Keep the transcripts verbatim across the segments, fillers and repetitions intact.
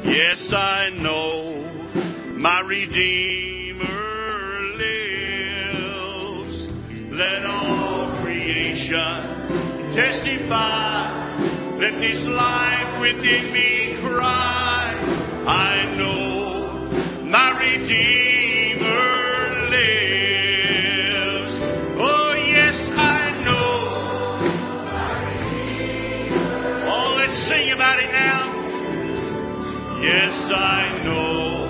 Yes, I know my Redeemer lives. Let all creation testify. Let this life within me cry. I know my Redeemer lives. Oh, yes, I know. Oh, let's sing about it now. Yes, I know.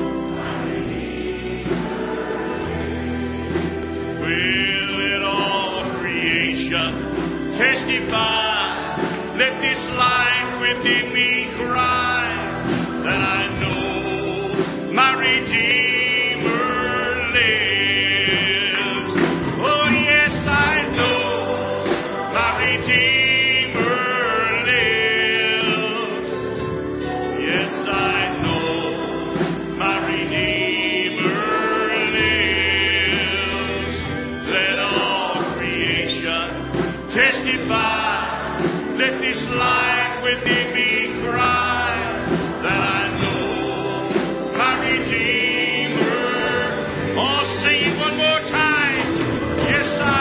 Will let all creation testify? Let this life within me cry that I know my Redeemer lives. Oh, yes, I know my Redeemer lives. Yes, I know my Redeemer lives. Let all creation testify. Let this life within me cry that I know my Redeemer. Oh, sing it one more time. Yes, I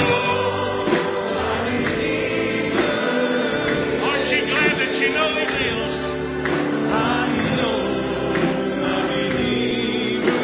know my Redeemer. Aren't you glad that you know He lives? I know my Redeemer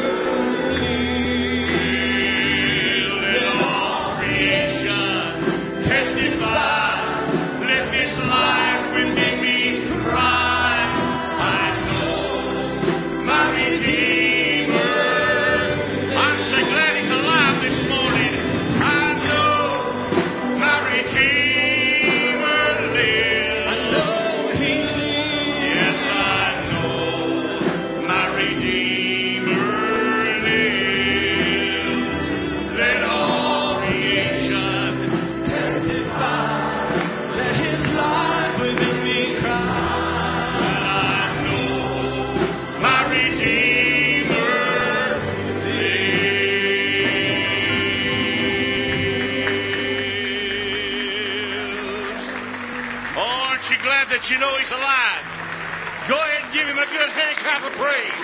lives. Let all creation testify. This life within me cry, I know my Redeemer. I'm so glad He's alive this morning. I know my Redeemer lives. I know He lives. Yes, I know my Redeemer lives. Let all creation testify. Life within me cry, and I know my Redeemer lives. Oh, aren't you glad that you know He's alive? Go ahead and give Him a good hand clap of praise.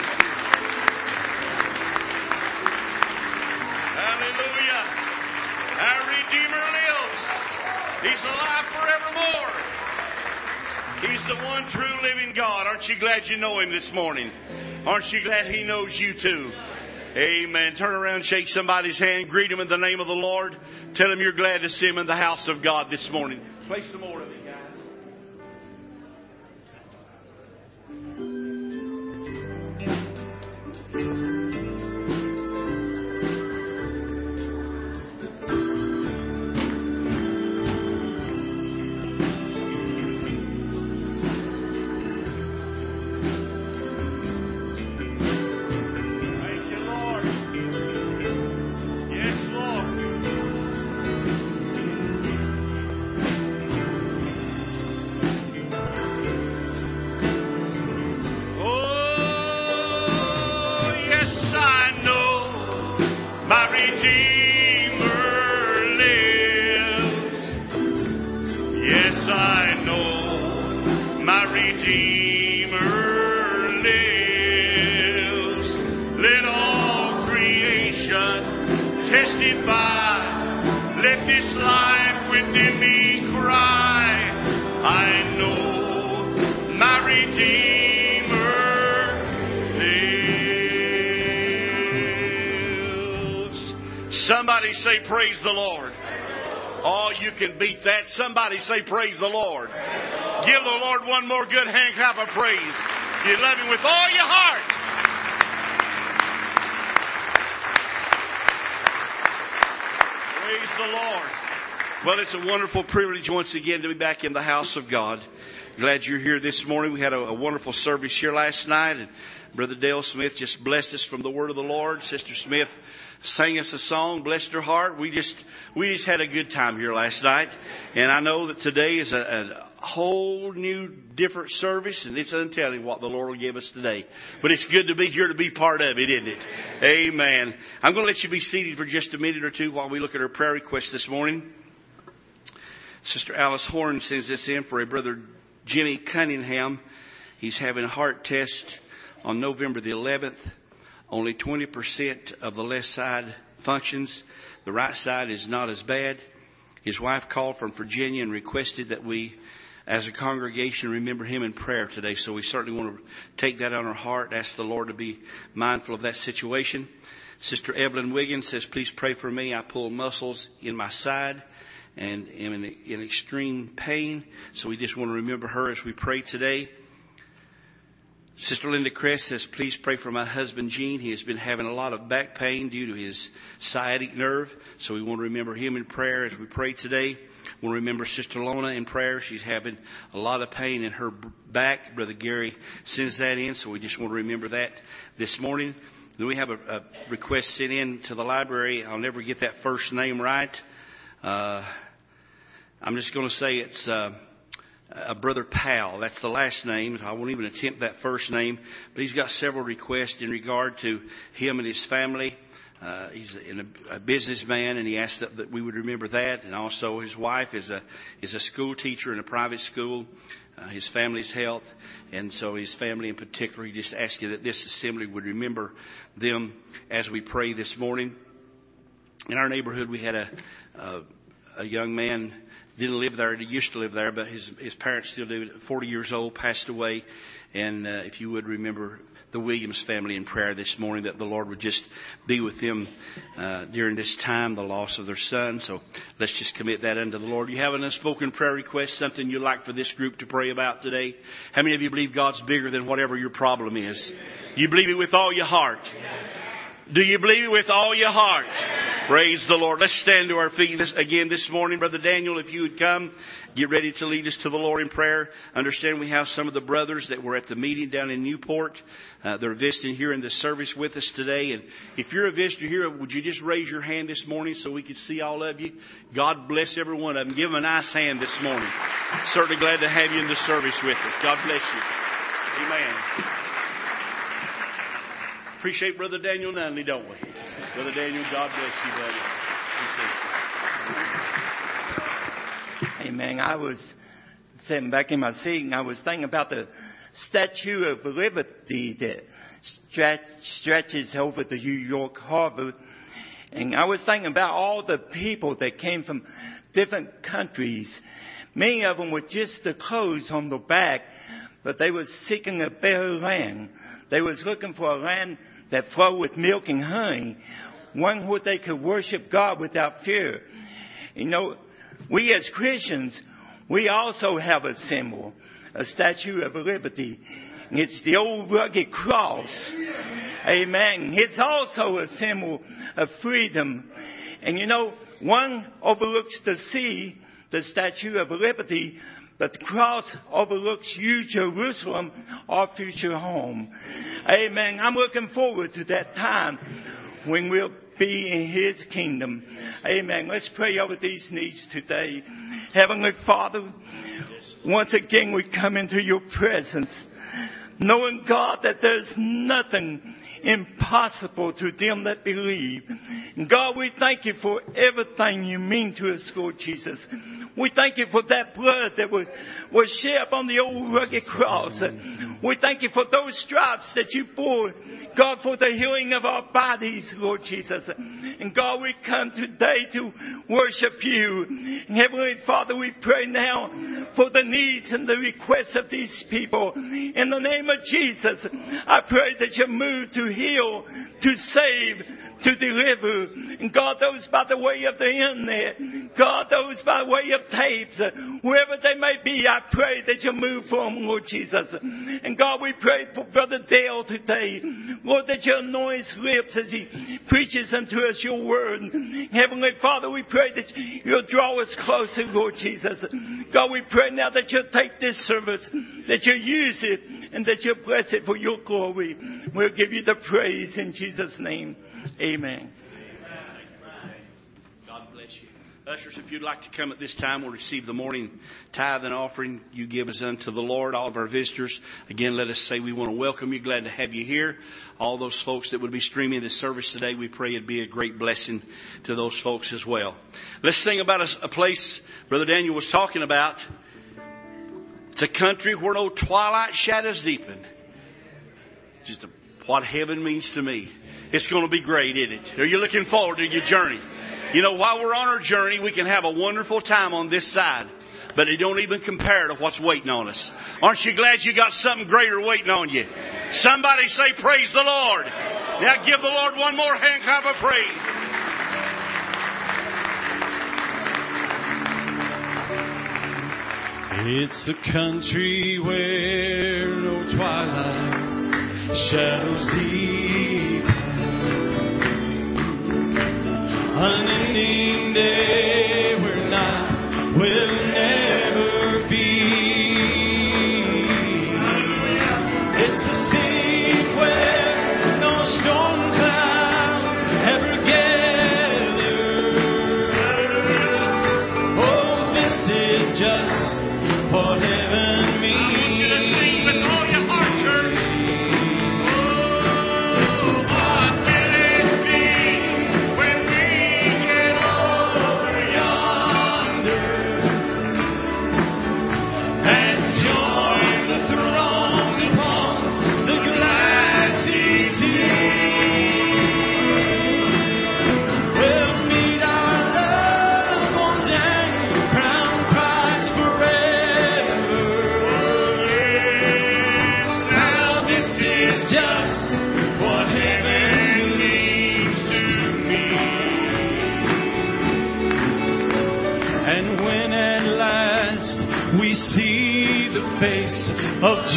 Hallelujah. Our Redeemer lives. He's alive forevermore. He's the one true living God. Aren't you glad you know Him this morning? Aren't you glad He knows you too? Amen. Turn around, shake somebody's hand, greet Him in the name of the Lord. Tell Him you're glad to see Him in the house of God this morning. Play some more of it, guys. Somebody say praise the Lord. Oh, you can beat that. Somebody say praise the Lord. Give the Lord one more good hand clap of praise. You love Him with all your heart. Praise the Lord. Well, it's a wonderful privilege once again to be back in the house of God. Glad you're here this morning. We had a, a wonderful service here last night, and Brother Dale Smith just blessed us from the Word of the Lord. Sister Smith sang us a song, blessed her heart. We just we just had a good time here last night, and I know that today is a, a whole new, different service, and it's untelling what the Lord will give us today. But it's good to be here to be part of it, isn't it? Amen. I'm going to let you be seated for just a minute or two while we look at our prayer request this morning. Sister Alice Horn sends this in for a Brother Jimmy Cunningham. He's having a heart test on November the eleventh. Only twenty percent of the left side functions. The right side is not as bad. His wife called from Virginia and requested that we, as a congregation, remember him in prayer today. So we certainly want to take that on our heart, ask the Lord to be mindful of that situation. Sister Evelyn Wiggins says, please pray for me. I pull muscles in my side and am in, in extreme pain. So we just want to remember her as we pray today. Sister Linda Crest says, please pray for my husband, Gene. He has been having a lot of back pain due to his sciatic nerve. So we want to remember him in prayer as we pray today. We'll remember Sister Lona in prayer. She's having a lot of pain in her back. Brother Gary sends that in. So we just want to remember that this morning. Then we have a, a request sent in to the library. I'll never get that first name right. Uh, I'm just going to say it's, uh, Uh, Brother Powell. That's the last name. I won't even attempt that first name. But he's got several requests in regard to him and his family. Uh, he's a, a businessman, and he asked that, that we would remember that. And also his wife is a is a school teacher in a private school. Uh, his family's health, and so his family in particular. He just asked you that this assembly would remember them as we pray this morning. In our neighborhood, we had a a, a young man. Didn't live there. He used to live there, but his his parents still do. forty years old, passed away. And uh, if you would remember the Williams family in prayer this morning, that the Lord would just be with them uh, during this time, the loss of their son. So let's just commit that unto the Lord. You have an unspoken prayer request, something you'd like for this group to pray about today? How many of you believe God's bigger than whatever your problem is? You believe it with all your heart? Do you believe it with all your heart? Praise the Lord. Let's stand to our feet this, again this morning. Brother Daniel, if you would come, get ready to lead us to the Lord in prayer. Understand we have some of the brothers that were at the meeting down in Newport. Uh, they're visiting here in the service with us today. And if you're a visitor here, would you just raise your hand this morning so we could see all of you? God bless every one of them. Give them a nice hand this morning. Certainly glad to have you in the service with us. God bless you. Amen. Appreciate Brother Daniel Nunley, don't we? Brother Daniel, God bless you, brother. Amen. I was sitting back in my seat and I was thinking about the Statue of Liberty that stretch, stretches over the New York Harbor. And I was thinking about all the people that came from different countries. Many of them with just the clothes on the back, but they were seeking a better land. They was looking for a land that flowed with milk and honey, one where they could worship God without fear. You know, we as Christians, we also have a symbol, a Statue of Liberty. It's the old rugged cross. Amen. It's also a symbol of freedom. And you know, one overlooks the sea, the Statue of Liberty, but the cross overlooks you, Jerusalem, our future home. Amen. I'm looking forward to that time when we'll be in His kingdom. Amen. Let's pray over these needs today. Heavenly Father, once again we come into your presence, knowing, God, that there's nothing impossible to them that believe. And God, we thank you for everything you mean to us, Lord Jesus. We thank you for that blood that was, was shed upon the old rugged cross. We thank you for those stripes that you bore, God, for the healing of our bodies, Lord Jesus. And God, we come today to worship you. And Heavenly Father, we pray now for the needs and the requests of these people. In the name of Jesus, I pray that you move to heal, to save, to deliver. And God, those by the way of the internet, God, those by way of tapes, wherever they may be, I pray that you move for them, Lord Jesus. And God, we pray for Brother Dale today, Lord, that you anoint his lips as he preaches unto us your word. Heavenly Father, we pray that you'll draw us closer, Lord Jesus. God, we pray now that you'll take this service, that you'll use it, and that you'll bless it for your glory. We'll give you the praise in Jesus' name. Amen. God bless you. Ushers, if you'd like to come at this time, we'll receive the morning tithe and offering you give us unto the Lord. All of our visitors, again, let us say we want to welcome you. Glad to have you here. All those folks that would be streaming this service today, we pray it'd be a great blessing to those folks as well. Let's sing about a, a place Brother Daniel was talking about. It's a country where no twilight shadows deepen. Just a, what heaven means to me. It's going to be great, isn't it? Are you looking forward to your journey? You know, while we're on our journey, we can have a wonderful time on this side. But it don't even compare to what's waiting on us. Aren't you glad you got something greater waiting on you? Somebody say, praise the Lord. Now give the Lord one more hand clap of praise. It's a country where no twilight shadows deep. Unending day where night will never be. It's a city where no storm clouds ever gather. Oh, this is just what heaven means. I want you to sing with all your heart, church. Oh, what will it be when we get over yonder and join the throngs upon the glassy sea? We'll meet our loved ones and crown Christ forever. This is just what heaven means to me. And when at last we see the face of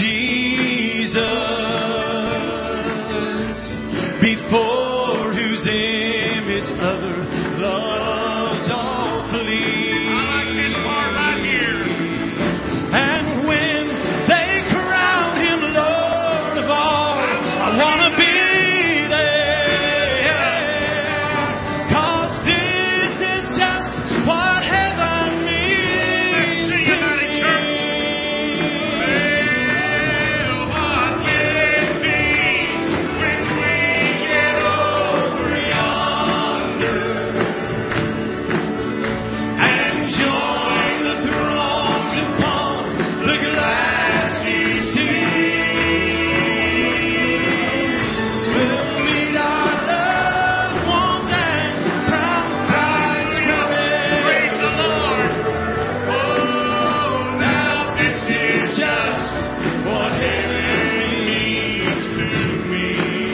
Jesus, before whose image other loves all flee. I like this part right here. And when they crown him Lord of all, I want to be there, 'cause this is just what heaven means to me. Well, what will it be when we get over yonder and join the throngs upon the glassy sea? We'll meet our loved ones and crown Christ forever. Praise the Lord. Oh, now this is just what heaven means to me.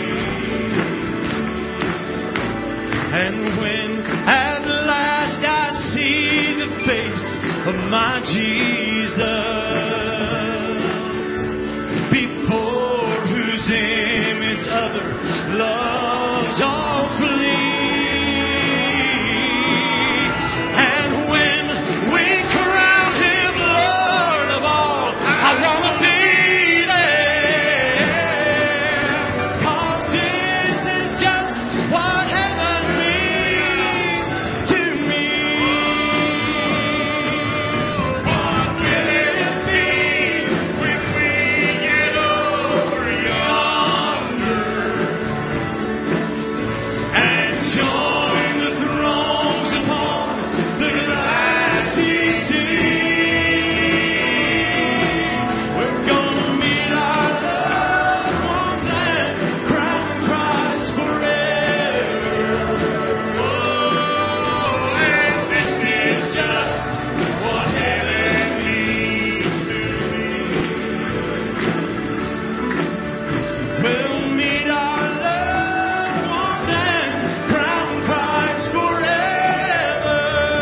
And when at last I see the face of my Jesus, before whose image other loves all flee. And when we crown him Lord of all, I want to be there, 'cause this is just what heaven means to me. What will it be when we get over yonder and join the throngs upon the glassy sea? We're gonna meet our loved ones and crown Christ forever. Oh, and this is just what heaven means to me. We'll meet our loved ones and crown Christ forever.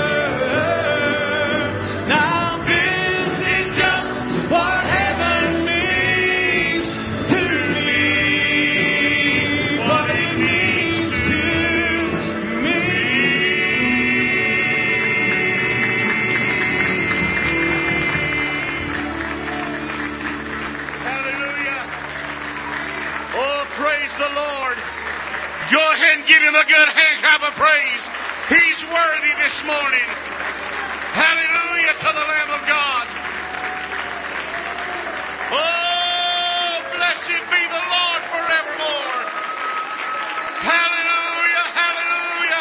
Now this is just what heaven means to me. What it means to me. Hallelujah. Oh, praise the Lord. Go ahead and give him a good hand clap of praise. He's worthy this morning. Hallelujah to the Lamb of God. Oh, blessed be the Lord forevermore. Hallelujah, hallelujah,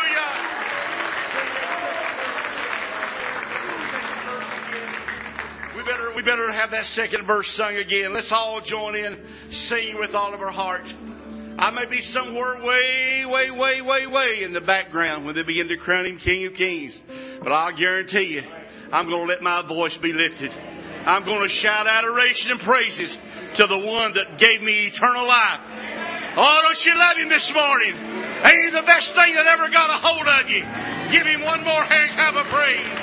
hallelujah. We better, we better have that second verse sung again. Let's all join in, singing with all of our heart. I may be somewhere way, way, way, way, way in the background when they begin to crown Him King of Kings. But I'll guarantee you, I'm going to let my voice be lifted. I'm going to shout adoration and praises to the one that gave me eternal life. Oh, don't you love Him this morning? Ain't He the best thing that ever got a hold of you? Give Him one more hand clap of praise.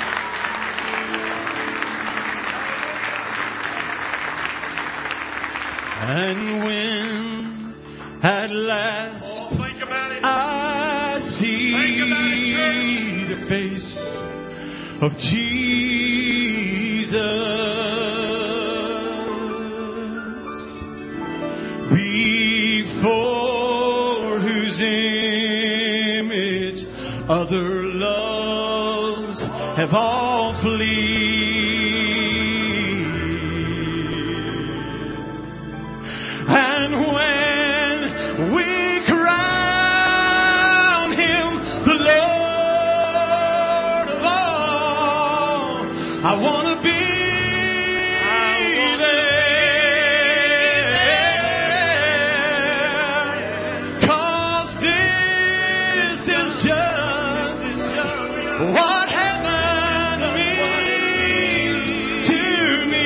And when at last oh, think about it. I see think about it, the face of Jesus before whose image other loves have all fled. And when we crown Him the Lord of all, I want to be there. 'Cause this is just what heaven means to me.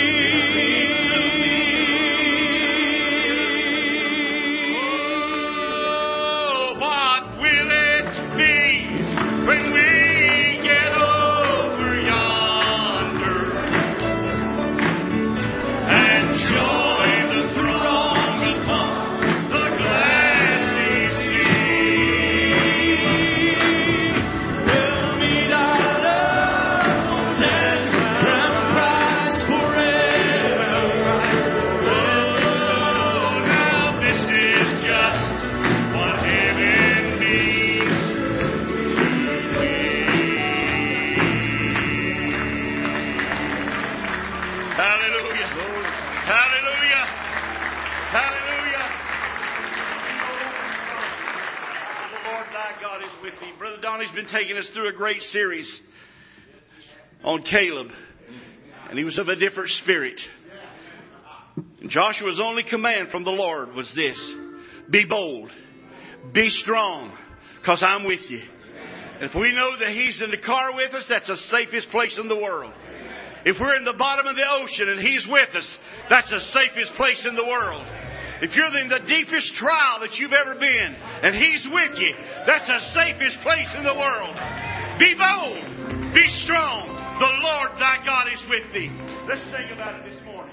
Donnie's been taking us through a great series on Caleb, and he was of a different spirit. And Joshua's only command from the Lord was this: be bold, be strong, because I'm with you. And if we know that He's in the car with us, that's the safest place in the world. If we're in the bottom of the ocean and He's with us, that's the safest place in the world. If you're in the deepest trial that you've ever been and He's with you, that's the safest place in the world. Be bold. Be strong. The Lord thy God is with thee. Let's sing about it this morning.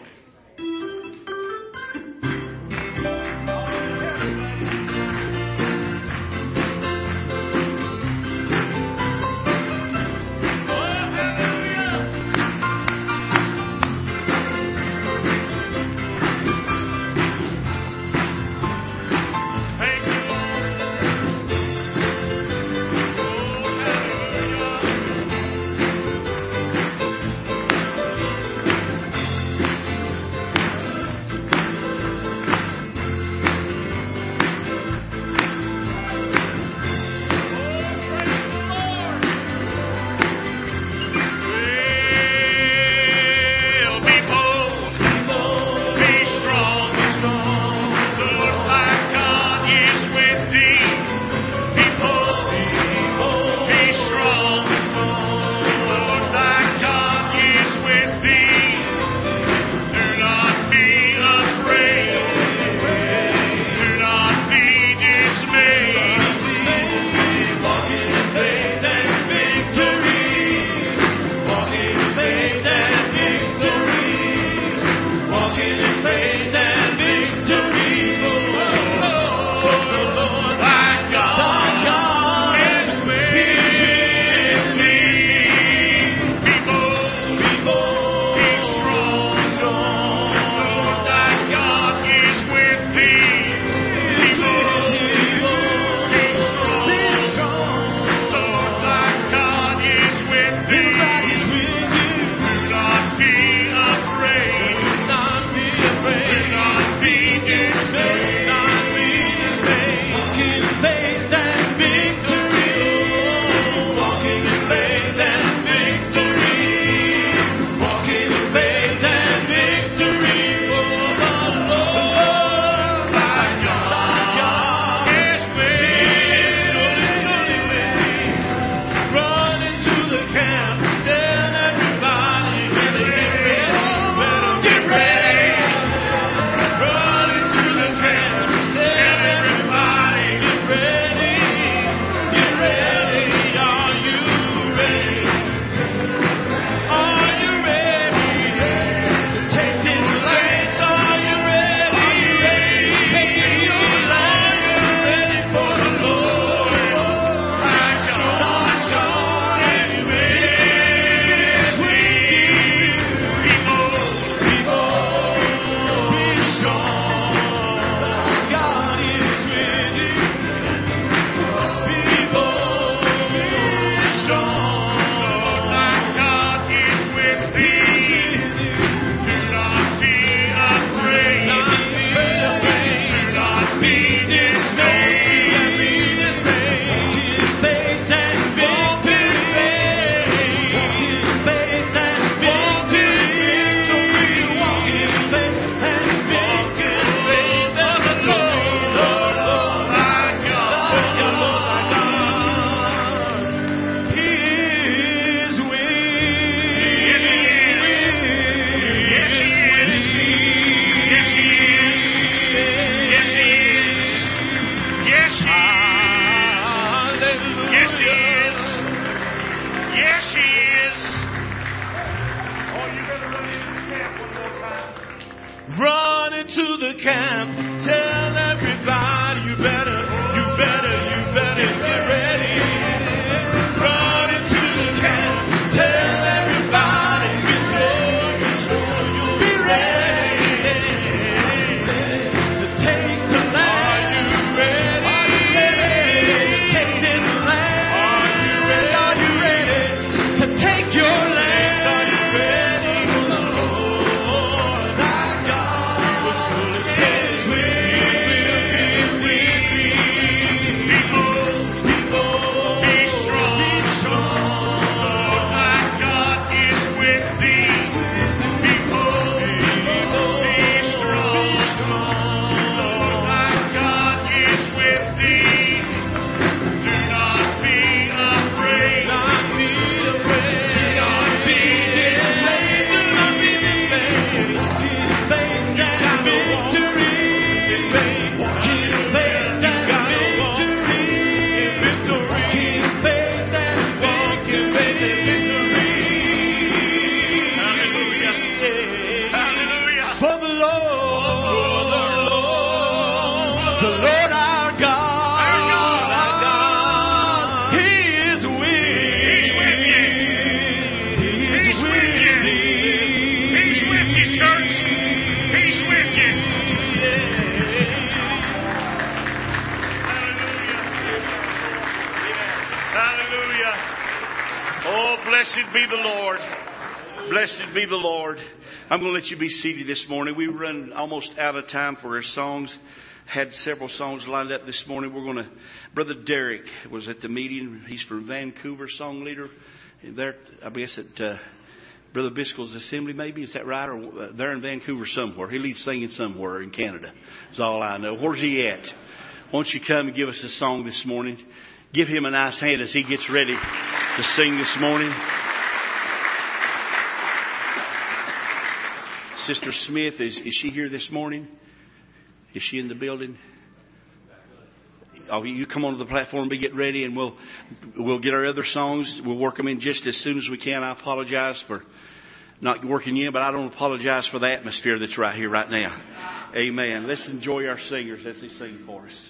Run into the camp. Tell everybody you better, you better, you better get ready. Run into the camp. Tell everybody be sure, be sure you'll be ready to take the land. Are you ready? Are you ready to take this land? Are you ready? Are you ready to take your land? Are you ready? The Lord thy God will surely send with Blessed be the Lord. Blessed be the Lord. I'm going to let you be seated this morning. We run almost out of time for our songs. Had several songs lined up this morning. We're going to, Brother Derek was at the meeting. He's from Vancouver, song leader. There, I guess at uh, Brother Biscoe's assembly maybe. Is that right? Or uh, they're in Vancouver somewhere. He leads singing somewhere in Canada. That's all I know. Where's he at? Won't you come and give us a song this morning? Give him a nice hand as he gets ready to sing this morning. Sister Smith, is, is she here this morning? Is she in the building? Oh, you come onto the platform and get ready, and we'll we'll get our other songs. We'll work them in just as soon as we can. I apologize for not working you in, but I don't apologize for the atmosphere that's right here, right now. Amen. Let's enjoy our singers as they sing for us.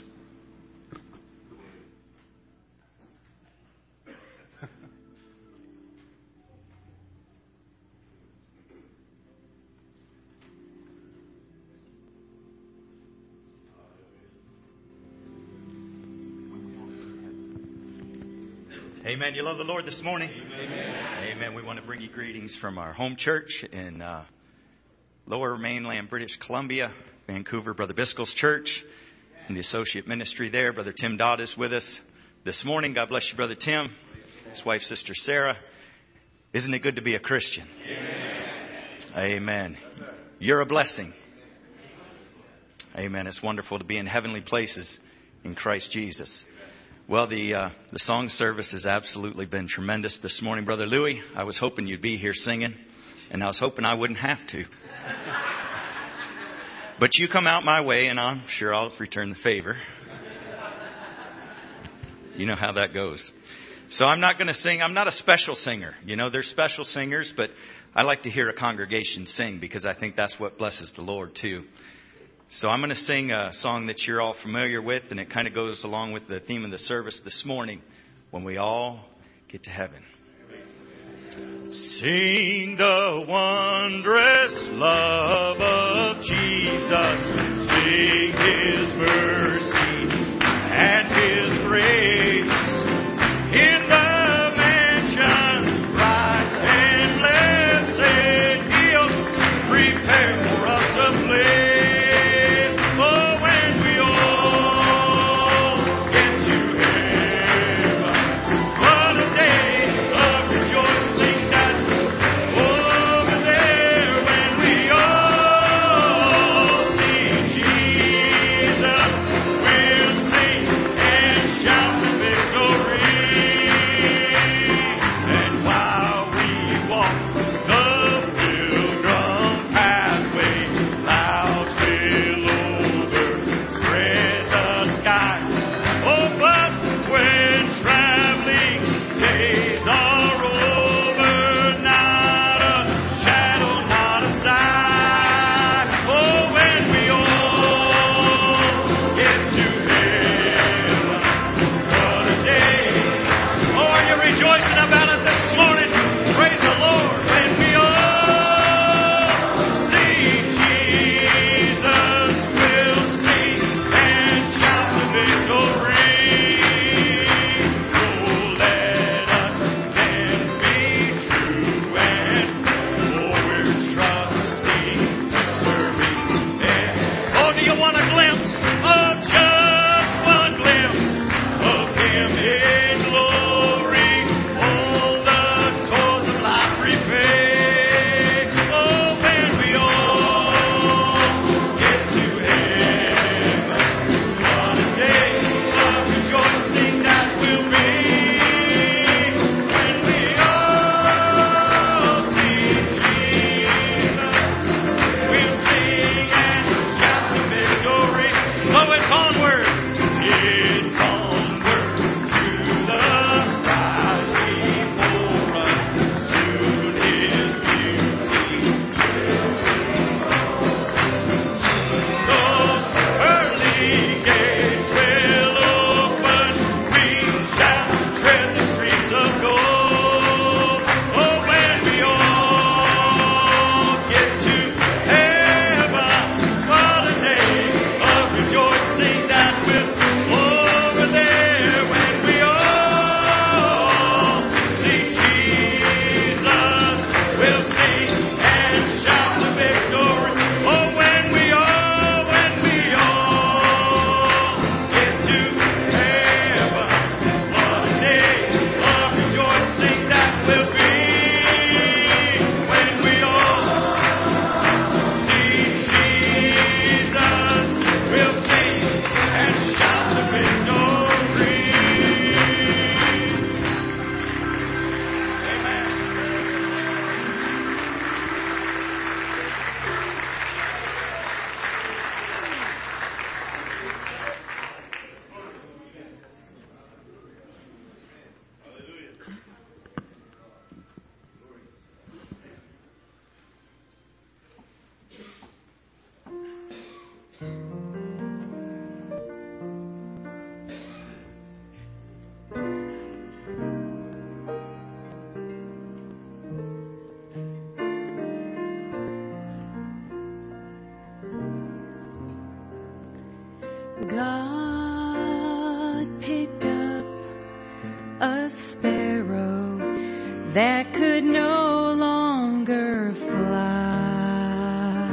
Amen. You love the Lord this morning? Amen. Amen. We want to bring you greetings from our home church in uh, Lower Mainland, British Columbia, Vancouver, Brother Biscoe's church, and the associate ministry there. Brother Tim Dodd is with us this morning. God bless you, Brother Tim. His wife, Sister Sarah. Isn't it good to be a Christian? Amen. Amen. You're a blessing. Amen. It's wonderful to be in heavenly places in Christ Jesus. Well, the uh, the song service has absolutely been tremendous this morning. Brother Louie, I was hoping you'd be here singing, and I was hoping I wouldn't have to. But you come out my way, and I'm sure I'll return the favor. You know how that goes. So I'm not going to sing. I'm not a special singer. You know, there's special singers, but I like to hear a congregation sing because I think that's what blesses the Lord, too. So I'm going to sing a song that you're all familiar with, and it kind of goes along with the theme of the service this morning, when we all get to heaven. Sing the wondrous love of Jesus. Sing His mercy and His grace. In the mansions bright and blessed, He'll prepare for us a place. We'll sing and shout the God picked up a sparrow that could no longer fly.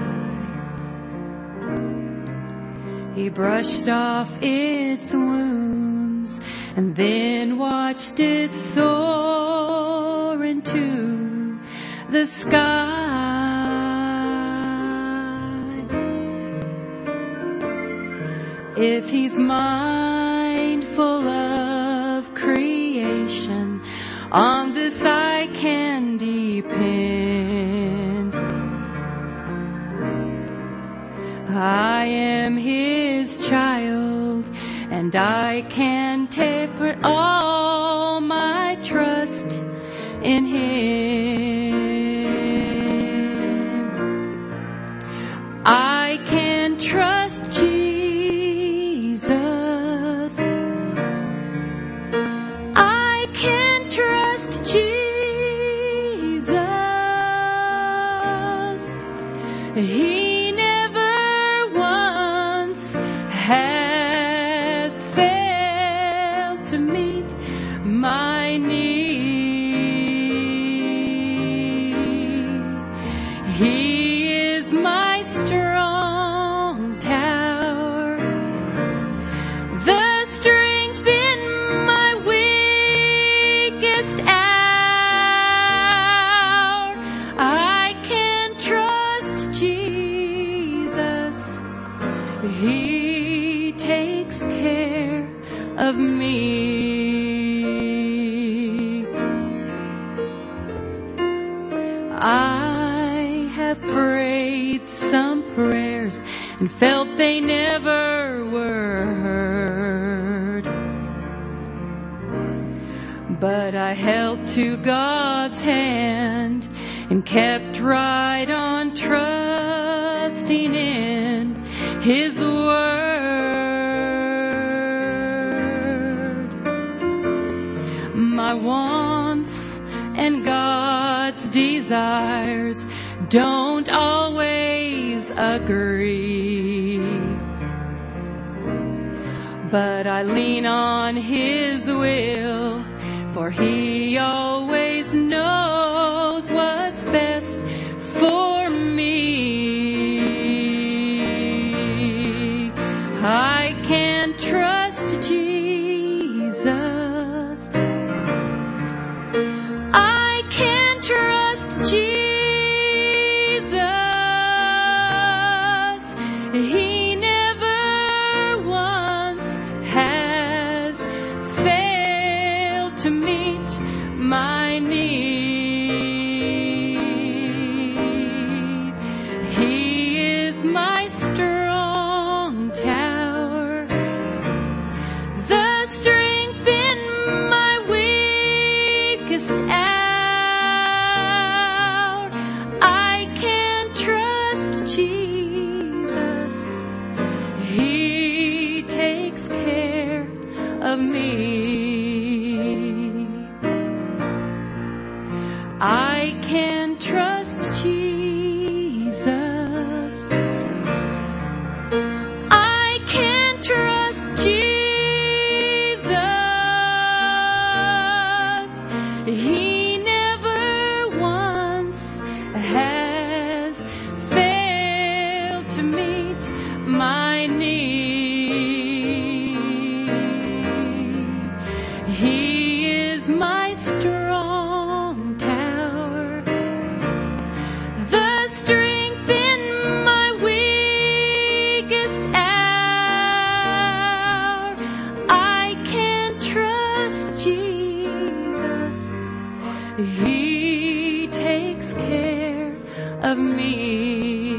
He brushed off its wounds and then watched it soar into the sky. If he's mindful of creation, on this I can depend. I am his child, and I can take all my trust in him. I can trust Jesus. I can trust Jesus. He never once has failed to meet my need. He is my strong tower, the strength in my weakest hour. I can trust Jesus. He takes care of me. I have prayed some prayers and felt they never were heard. But I held to God's hand and kept right on trusting in His word. My wants and God's desires don't always agree, but I lean on His will, for He always knows what's best for me. I can trust Jesus. I can trust Jesus. He never once has failed to meet my need. He is my strong tower, the strength in my weakest hour. I can trust Jesus. He takes care of me. I can trust Jesus. I can trust Jesus. He never once has failed to meet my need. He is my strong tower, the strength in my weakest hour. I can trust Jesus. He takes care of me.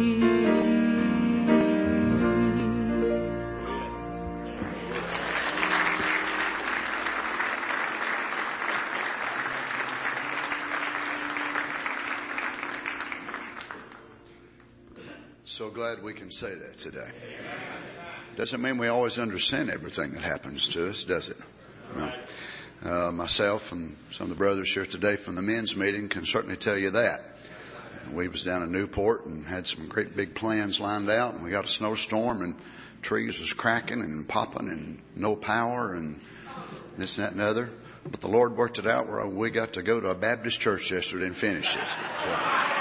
So glad we can say that today. Doesn't mean we always understand everything that happens to us, does it? No. Uh, myself and some of the brothers here today from the men's meeting can certainly tell you that. We was down in Newport and had some great big plans lined out, and we got a snowstorm and trees was cracking and popping and no power and this, that, and the other. But the Lord worked it out where we got to go to a Baptist church yesterday and finish it. So.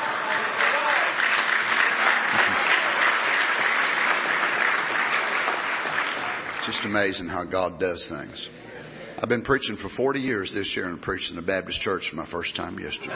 It's just amazing how God does things. I've been preaching for forty years this year and preaching in a Baptist church for my first time yesterday.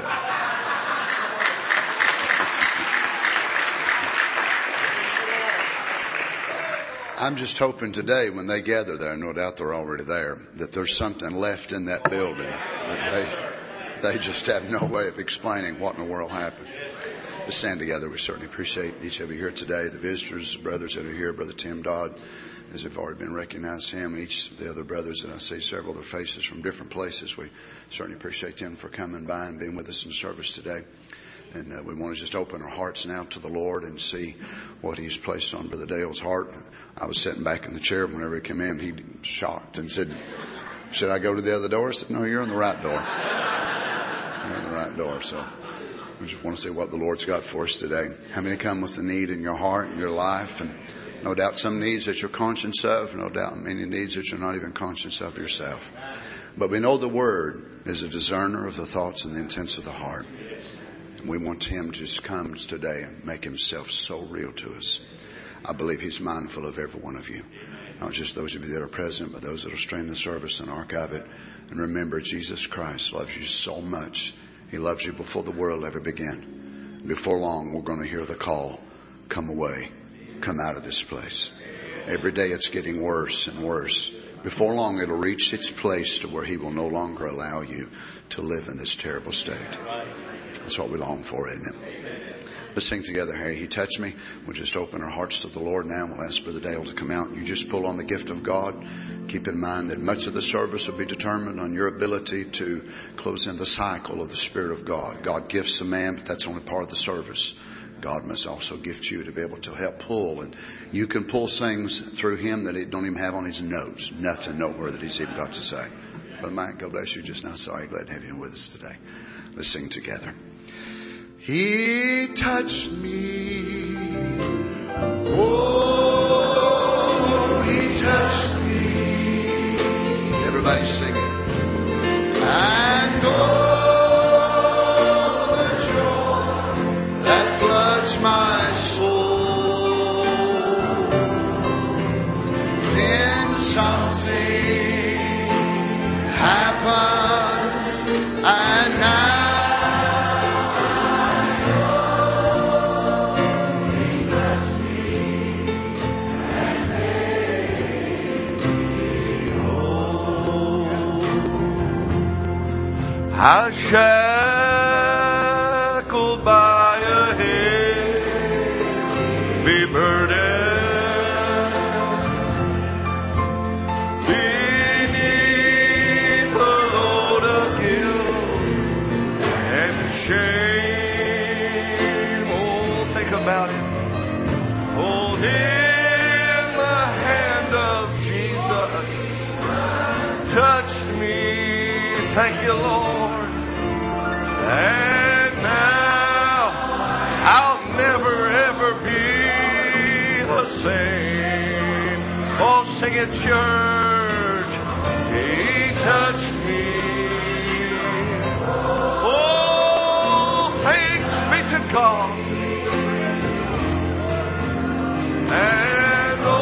I'm just hoping today when they gather there, no doubt they're already there, that there's something left in that building. They, they just have no way of explaining what in the world happened. Let's stand together. We certainly appreciate each of you here today, the visitors, the brothers that are here, Brother Tim Dodd, as have already been recognized, him, and each of the other brothers that I see several of their faces from different places. We certainly appreciate them for coming by and being with us in the service today. And uh, we want to just open our hearts now to the Lord and see what He's placed on Brother Dale's heart. I was sitting back in the chair whenever he came in. He shocked and said, should I go to the other door? I said, no, you're in the right door. You're in the right door. So we just want to see what the Lord's got for us today. How many come with a need in your heart and your life? And no doubt some needs that you're conscious of. No doubt many needs that you're not even conscious of yourself. But we know the Word is a discerner of the thoughts and the intents of the heart. We want Him to just come today and make Himself so real to us. I believe He's mindful of every one of you. Not just those of you that are present, but those that will stream the service and archive it. And remember, Jesus Christ loves you so much. He loves you before the world ever began. Before long, we're going to hear the call, come away, come out of this place. Every day it's getting worse and worse. Before long, it'll reach its place to where He will no longer allow you to live in this terrible state. That's what we long for, isn't it? Let's sing together, Harry. He touched me. We'll just open our hearts to the Lord now. We'll ask Brother Dale to come out. You just pull on the gift of God. Keep in mind that much of the service will be determined on your ability to close in the cycle of the Spirit of God. God gifts a man, but that's only part of the service. God must also gift you to be able to help pull. And you can pull things through Him that He don't even have on His notes. Nothing nowhere that He's even got to say. But Mike, God bless you just now. Sorry, glad to have you with us today. Let's sing together. He touched me. Oh, He touched me. Everybody sing it. And oh, the joy that floods my soul. Then something happened, and now I shackled by a heavy burden beneath a load of guilt and shame. Oh, think about it. Hold in the hand of Jesus, touched me. Thank you, Lord. And now I'll never, ever be the same. Oh, sing it, church. He touched me. Oh, thanks be to God. And oh,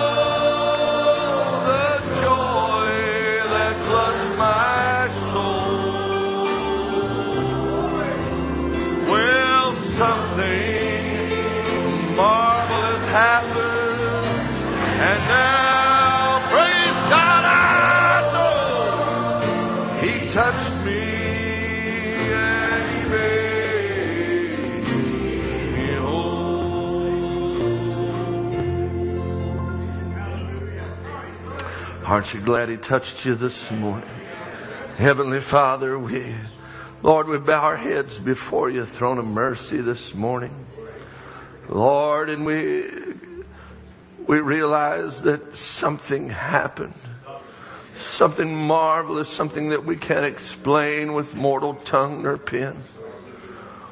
the joy that floods my something marvelous happened, and now, praise God, I know He touched me and He made me whole. Aren't you glad He touched you this morning? Heavenly Father, we Lord, we bow our heads before your throne of mercy this morning. Lord, and we we realize that something happened. Something marvelous, something that we can't explain with mortal tongue or pen.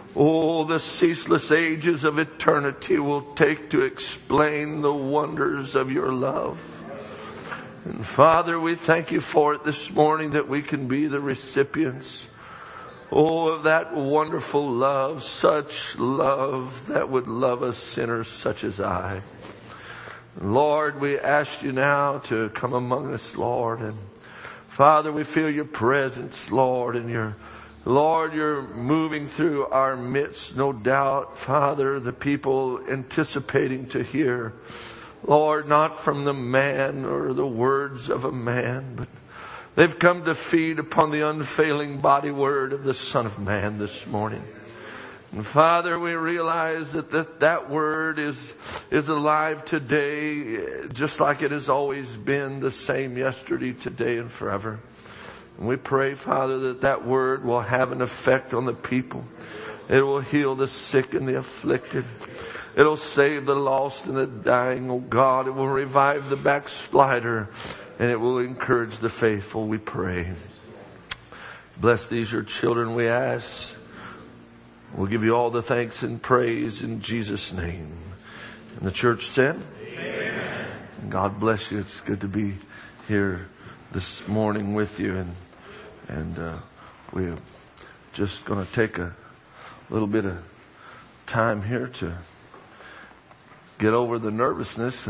Oh, the ceaseless ages of eternity will take to explain the wonders of your love. And Father, we thank you for it this morning, that we can be the recipients, oh, of that wonderful love, such love that would love us sinners such as I. Lord, we ask you now to come among us, Lord. And Father, we feel your presence, Lord, and your Lord, you're moving through our midst, no doubt. Father, the people anticipating to hear, Lord, not from the man or the words of a man, but they've come to feed upon the unfailing body word of the Son of Man this morning. And Father, we realize that that, that word is, is alive today, just like it has always been, the same yesterday, today, and forever. And we pray, Father, that that word will have an effect on the people. It will heal the sick and the afflicted. It'll save the lost and the dying, oh God. It will revive the backslider, and it will encourage the faithful, we pray. Bless these your children, we ask. We'll give you all the thanks and praise in Jesus' name. And the church said, amen. God bless you. It's good to be here this morning with you. And and uh, we're just going to take a little bit of time here to get over the nervousness.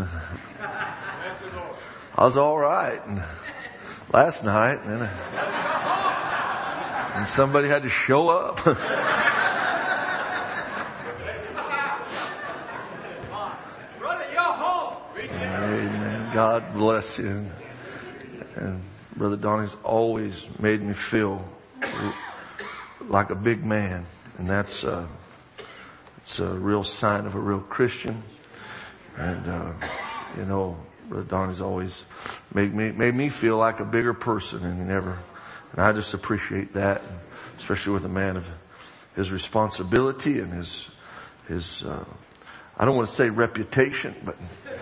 I was all right and last night, and, and somebody had to show up. Amen. God bless you. And Brother Donnie's always made me feel like a big man, and that's uh, it's a real sign of a real Christian. And uh, you know, Brother Donnie's always made me made me feel like a bigger person, and he never. And I just appreciate that, especially with a man of his responsibility and his his. Uh, I don't want to say reputation, but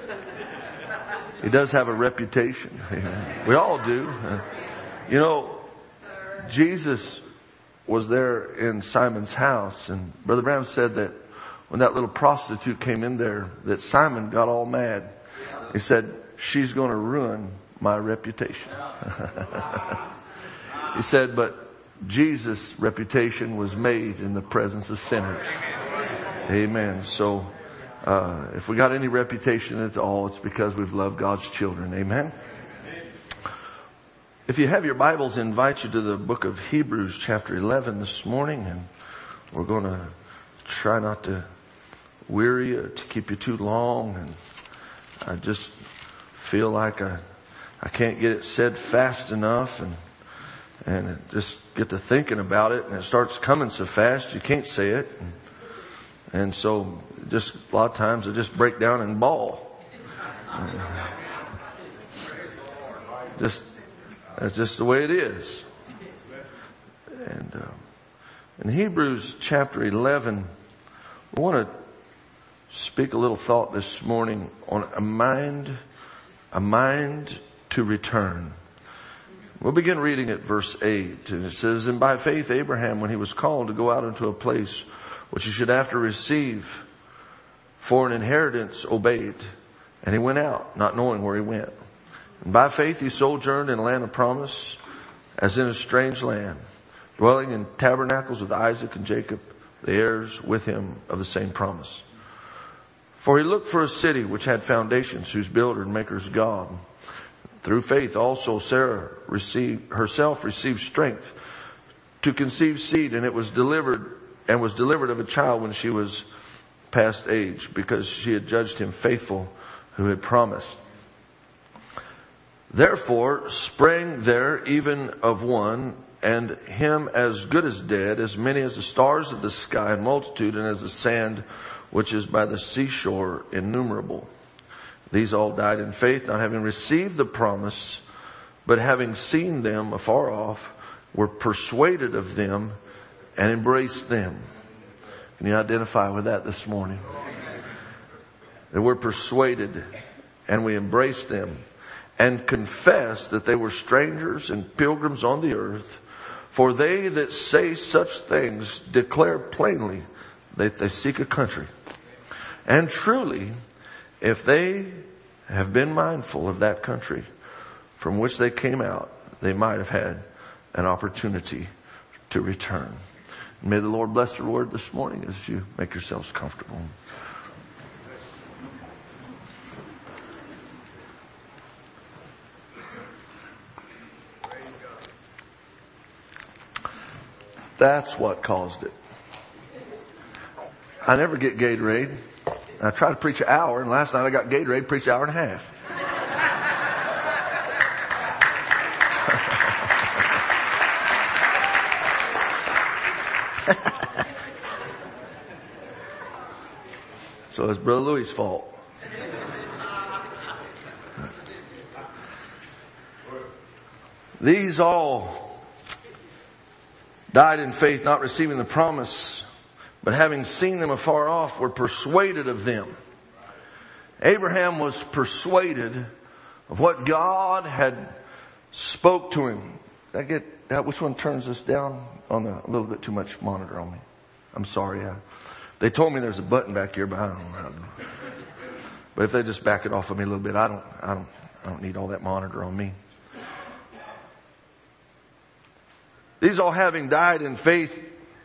he does have a reputation. We all do. Uh, you know, Jesus was there in Simon's house, and Brother Branham said that when that little prostitute came in there, that Simon got all mad. He said, she's going to ruin my reputation. He said, but Jesus' reputation was made in the presence of sinners. Amen. So, Uh, if we got any reputation at all, it's because we've loved God's children. Amen. If you have your Bibles, I invite you to the book of Hebrews chapter eleven this morning, and we're going to try not to weary you, to keep you too long. And I just feel like I, I can't get it said fast enough, and and just get to thinking about it, and it starts coming so fast you can't say it. And, And so just a lot of times I just break down and bawl. Just, that's just the way it is. And uh, in Hebrews chapter eleven, we want to speak a little thought this morning on a mind, a mind to return. We'll begin reading at verse eight. And it says, and by faith Abraham, when he was called to go out into a place which he should after receive for an inheritance, obeyed. And he went out, not knowing where he went. And by faith he sojourned in a land of promise, as in a strange land, dwelling in tabernacles with Isaac and Jacob, the heirs with him of the same promise. For he looked for a city which had foundations, whose builder and maker is God. Through faith also Sarah received herself received strength to conceive seed, and it was delivered and was delivered of a child when she was past age, because she had judged him faithful who had promised. Therefore sprang there even of one, and him as good as dead, as many as the stars of the sky in multitude, and as the sand which is by the seashore innumerable. These all died in faith, not having received the promise, but having seen them afar off, were persuaded of them, and embraced them. Can you identify with that this morning? That we're persuaded, and we embraced them, and confessed that they were strangers and pilgrims on the earth. For they that say such things declare plainly that they seek a country. And truly, if they have been mindful of that country from which they came out, they might have had an opportunity to return. May the Lord bless the word this morning as you make yourselves comfortable. That's what caused it. I never get Gatorade. I try to preach an hour, and last night I got Gatorade, preached an hour and a half. So it's Brother Louis' fault. These all died in faith, not receiving the promise, but having seen them afar off, were persuaded of them. Abraham was persuaded of what God had spoke to him. Did I get that? Which one turns this down on the, a little bit too much monitor on me? I'm sorry. I, they told me there's a button back here, but I don't know how to. But if they just back it off of me a little bit, I don't, I don't, I don't need all that monitor on me. These all having died in faith,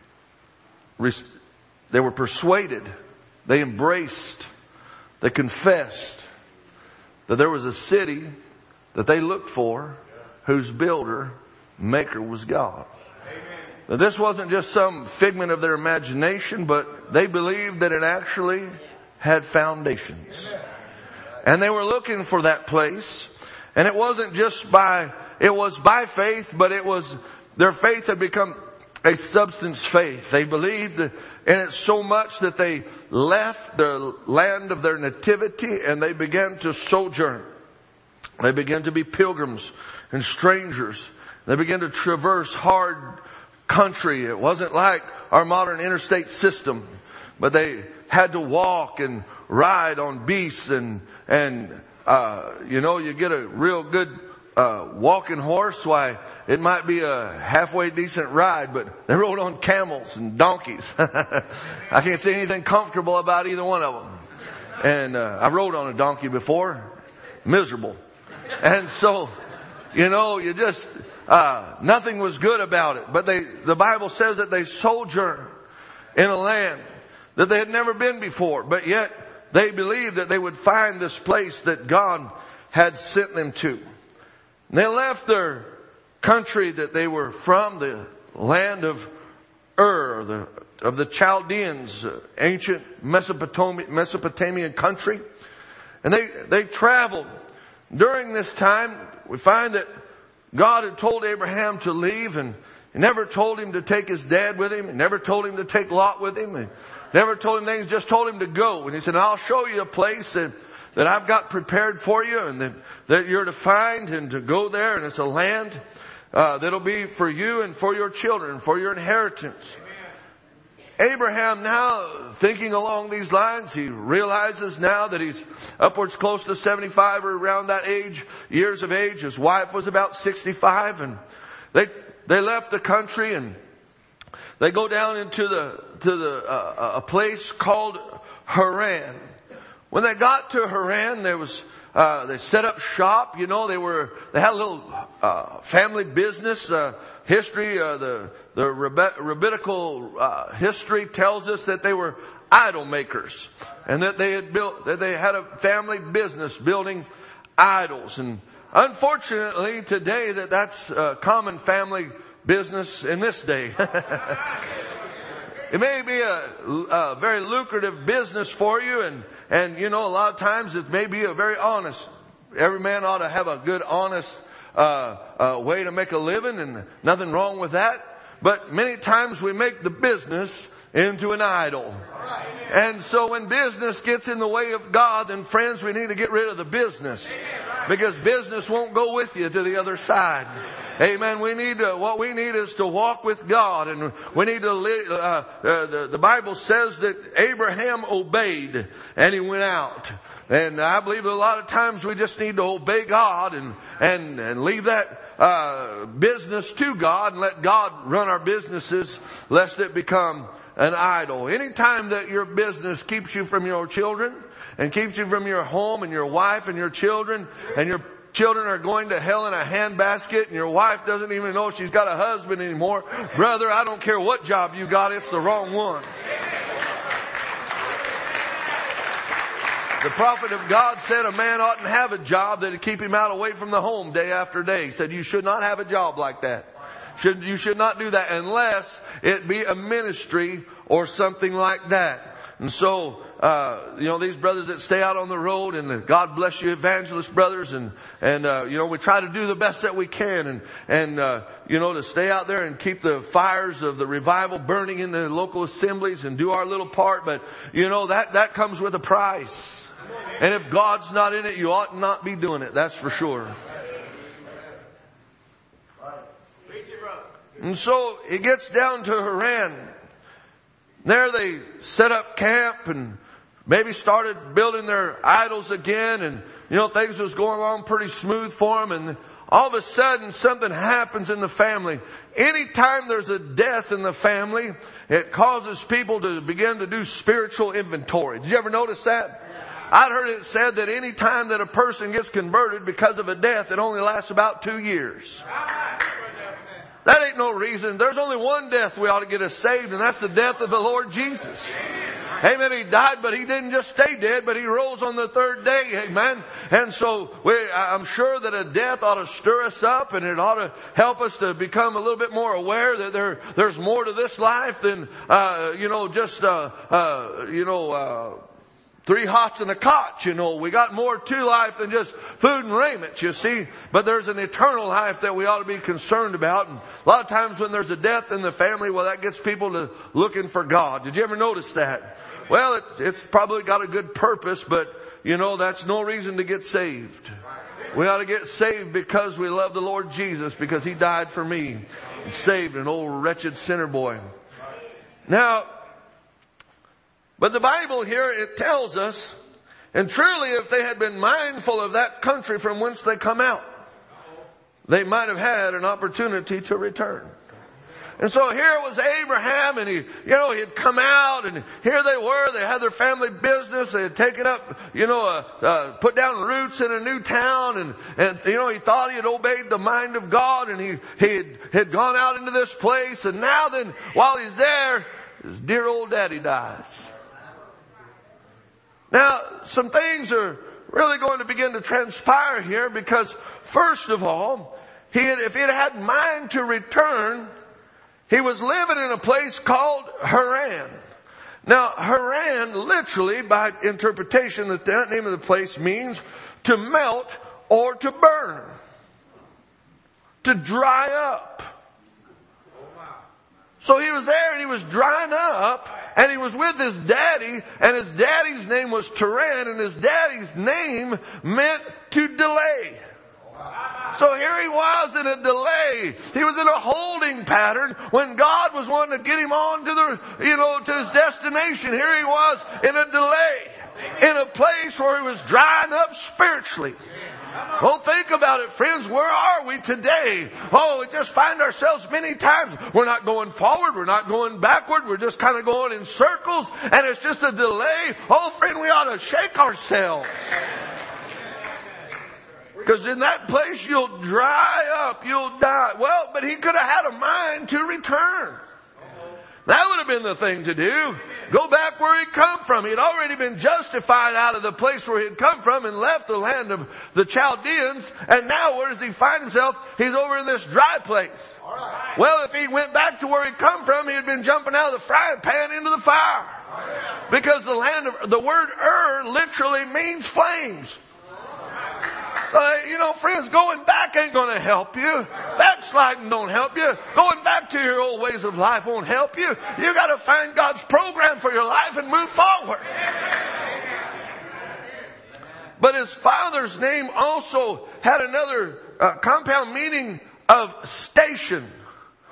they were persuaded, they embraced, they confessed that there was a city that they looked for whose builder, maker was God. That this wasn't just some figment of their imagination, but they believed that it actually had foundations. And they were looking for that place. And it wasn't just by, it was by faith, but it was, their faith had become a substance faith. They believed in it so much that they left the land of their nativity and they began to sojourn. They began to be pilgrims and strangers. They began to traverse hard country. It wasn't like our modern interstate system, but they had to walk and ride on beasts and, and, uh, you know, you get a real good Uh, walking horse, why, it might be a halfway decent ride, but they rode on camels and donkeys. I can't say anything comfortable about either one of them. And uh, I rode on a donkey before. Miserable. And so, you know, you just, uh, nothing was good about it. But they, the Bible says that they sojourned in a land that they had never been before. But yet, they believed that they would find this place that God had sent them to. They left their country that they were from, the land of Ur, the, of the Chaldeans, uh, ancient Mesopotamian, Mesopotamian country. And they, they traveled. During this time, we find that God had told Abraham to leave, and He never told him to take his dad with him. He never told him to take Lot with him. He never told him things, just told him to go. And He said, I'll show you a place that that I've got prepared for you and that, that you're to find and to go there. And it's a land uh, that'll be for you and for your children, for your inheritance. Amen. Abraham now, thinking along these lines, he realizes now that he's upwards close to seventy-five or around that age, years of age. His wife was about sixty-five, and they they left the country and they go down into the to the uh, a place called Haran. When they got to Haran, there was, uh, they set up shop, you know, they were, they had a little, uh, family business, uh, history, uh, the, the rabbinical, uh, history tells us that they were idol makers and that they had built, that they had a family business building idols. And unfortunately today that that's a common family business in this day. It may be a, a very lucrative business for you, and, and you know, a lot of times it may be a very honest. Every man ought to have a good, honest uh, uh, way to make a living, and nothing wrong with that. But many times we make the business into an idol. And so when business gets in the way of God, then friends, we need to get rid of the business. Because business won't go with you to the other side. Amen. We need to, what we need is to walk with God, and we need to live, uh, uh, the, the Bible says that Abraham obeyed and he went out. And I believe that a lot of times we just need to obey God and, and, and leave that, uh, business to God and let God run our businesses lest it become an idol. Anytime that your business keeps you from your children and keeps you from your home and your wife and your children, and your children are going to hell in a handbasket, and your wife doesn't even know she's got a husband anymore, brother, I don't care what job you got, it's the wrong one. The prophet of God said a man oughtn't have a job that would keep him out away from the home day after day. He said you should not have a job like that. Should, you should not do that unless it be a ministry or something like that. And so, uh, you know, these brothers that stay out on the road, and God bless you, evangelist brothers, and, and, uh, you know, we try to do the best that we can, and, and, uh, you know, to stay out there and keep the fires of the revival burning in the local assemblies and do our little part. But, you know, that, that comes with a price. And if God's not in it, you ought not be doing it. That's for sure. And so it gets down to Haran. There they set up camp and maybe started building their idols again. And, you know, things was going along pretty smooth for them. And all of a sudden something happens in the family. Anytime there's a death in the family, it causes people to begin to do spiritual inventory. Did you ever notice that? I'd heard it said that any time that a person gets converted because of a death, it only lasts about two years. That ain't no reason. There's only one death we ought to get us saved, and that's the death of the Lord Jesus. Amen. He died, but He didn't just stay dead, but He rose on the third day. Amen. And so we, I'm sure that a death ought to stir us up, and it ought to help us to become a little bit more aware that there, there's more to this life than, uh, you know, just, uh, uh, you know, uh, three hots and a cot, you know. We got more to life than just food and raiment, you see. But there's an eternal life that we ought to be concerned about. And a lot of times when there's a death in the family, well, that gets people to looking for God. Did you ever notice that? Well, it, it's probably got a good purpose, but, you know, that's no reason to get saved. We ought to get saved because we love the Lord Jesus, because He died for me and saved an old wretched sinner boy. Now, but the Bible here, it tells us, and truly if they had been mindful of that country from whence they come out, they might have had an opportunity to return. And so here it was Abraham, and he, you know, he had come out, and here they were, they had their family business, they had taken up, you know, uh, uh, put down roots in a new town, and, and, you know, he thought he had obeyed the mind of God, and he, he had, had gone out into this place, and now then, while he's there, his dear old daddy dies. Now, some things are really going to begin to transpire here, because first of all, he had, if he had had mind to return, he was living in a place called Haran. Now, Haran, literally, by interpretation, the name of the place means to melt or to burn, to dry up. So he was there and he was drying up, and he was with his daddy, and his daddy's name was Taran, and his daddy's name meant to delay. So here he was in a delay. He was in a holding pattern when God was wanting to get him on to the, you know, to his destination. Here he was in a delay, in a place where he was drying up spiritually. Well, think about it, friends. Where are we today? Oh, we just find ourselves many times. We're not going forward. We're not going backward. We're just kind of going in circles, and it's just a delay. Oh, friend, we ought to shake ourselves. Because in that place you'll dry up, you'll die. Well, but he could have had a mind to return. That would have been the thing to do. Go back where he'd come from. He'd already been justified out of the place where he'd come from and left the land of the Chaldeans. And now where does he find himself? He's over in this dry place. Well, if he went back to where he'd come from, he'd been jumping out of the frying pan into the fire. Because the land of, the word Ur literally means flames. Uh, you know, friends, going back ain't going to help you. Backsliding don't help you. Going back to your old ways of life won't help you. You got to find God's program for your life and move forward. But his father's name also had another uh, compound meaning of station.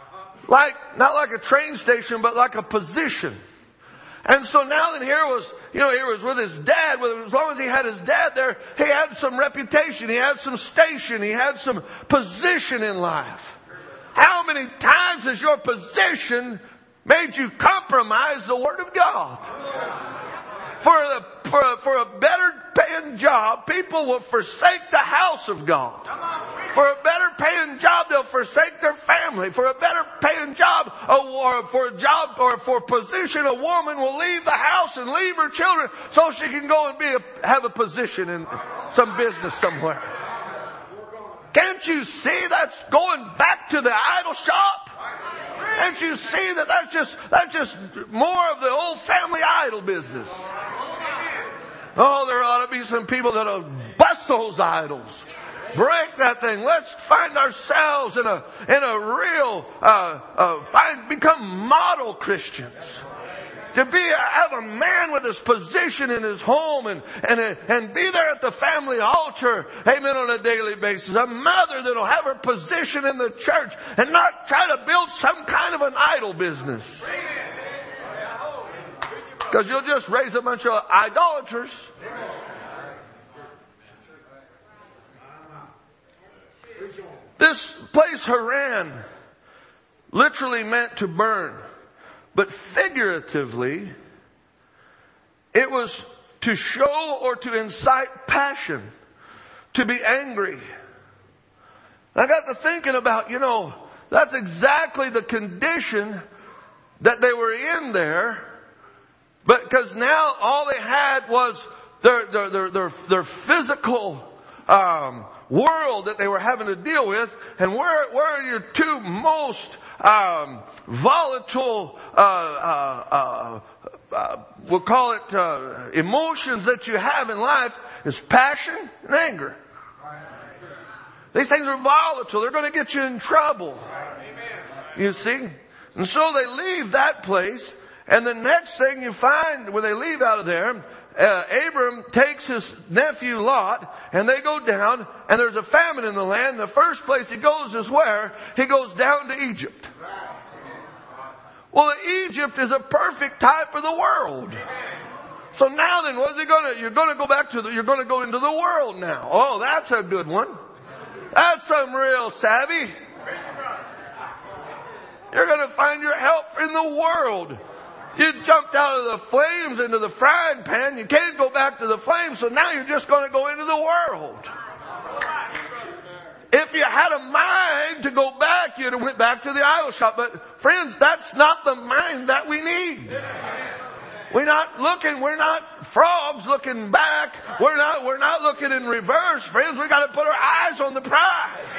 Like, not like a train station, but like a position. And so now that here was you know, he was with his dad. As long as he had his dad there, he had some reputation. He had some station. He had some position in life. How many times has your position made you compromise the Word of God? For a, for a, for a better paying job, people will forsake the house of God. For a better paying job, they'll forsake their family. For a better paying job, or for a job, or for a position, a woman will leave the house and leave her children so she can go and be a, have a position in some business somewhere. Can't you see that's going back to the idol shop? Can't you see that that's just, that's just more of the old family idol business? Oh, there ought to be some people that'll bust those idols. Break that thing. Let's find ourselves in a, in a real, uh, uh, find, become model Christians. To be, have a man with his position in his home and, and, and be there at the family altar, amen, on a daily basis. A mother that'll have her position in the church and not try to build some kind of an idol business. Because you'll just raise a bunch of idolaters. This place, Haran, literally meant to burn. But figuratively, it was to show or to incite passion, to be angry. I got to thinking about, you know, that's exactly the condition that they were in there. But because now all they had was their their their their, their physical um, world that they were having to deal with, and where where are your two most um, volatile, uh, uh, uh, uh, we'll call it uh, emotions that you have in life is passion and anger. These things are volatile. They're going to get you in trouble. You see? And so they leave that place. And the next thing you find when they leave out of there, uh, Abram takes his nephew Lot, and they go down, and there's a famine in the land. The first place he goes is where? He goes down to Egypt. Well, Egypt is a perfect type of the world. So now then, what's he gonna, you're gonna go back to the, you're gonna go into the world now. Oh, that's a good one. That's some real savvy. You're gonna find your help in the world. You jumped out of the flames into the frying pan. You can't go back to the flames, so now you're just going to go into the world. If you had a mind to go back, you'd have went back to the idol shop. But friends, that's not the mind that we need. We're not looking, we're not frogs looking back. We're not, we're not looking in reverse, friends. We got to put our eyes on the prize.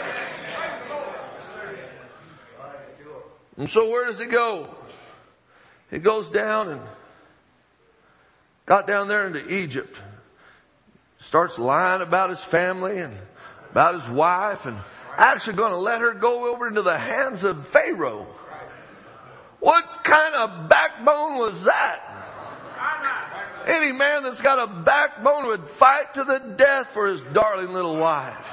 And so where does he go? He goes down and got down there into Egypt. Starts lying about his family and about his wife, and actually going to let her go over into the hands of Pharaoh. What kind of backbone was that? Any man that's got a backbone would fight to the death for his darling little wife.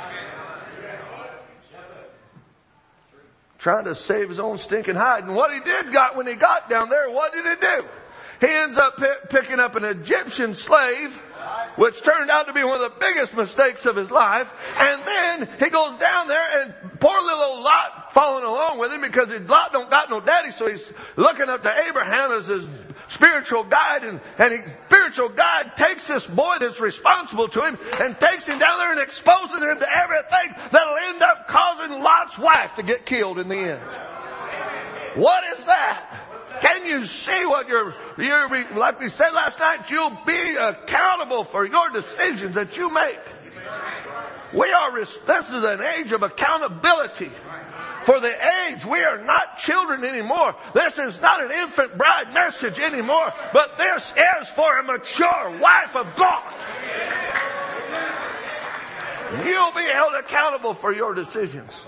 Trying to save his own stinking hide. And what he did got when he got down there, what did he do? He ends up p- picking up an Egyptian slave, which turned out to be one of the biggest mistakes of his life. And then he goes down there, and poor little old Lot following along with him, because his Lot don't got no daddy, so he's looking up to Abraham as his spiritual guide, and, and his spiritual guide takes this boy that's responsible to him and takes him down there and exposes him to everything that'll end up causing Lot's wife to get killed in the end. What is that? Can you see what you're, you're, like we said last night, you'll be accountable for your decisions that you make. We are, this is an age of accountability. For the age, we are not children anymore. This is not an infant bride message anymore, but this is for a mature wife of God. You'll be held accountable for your decisions.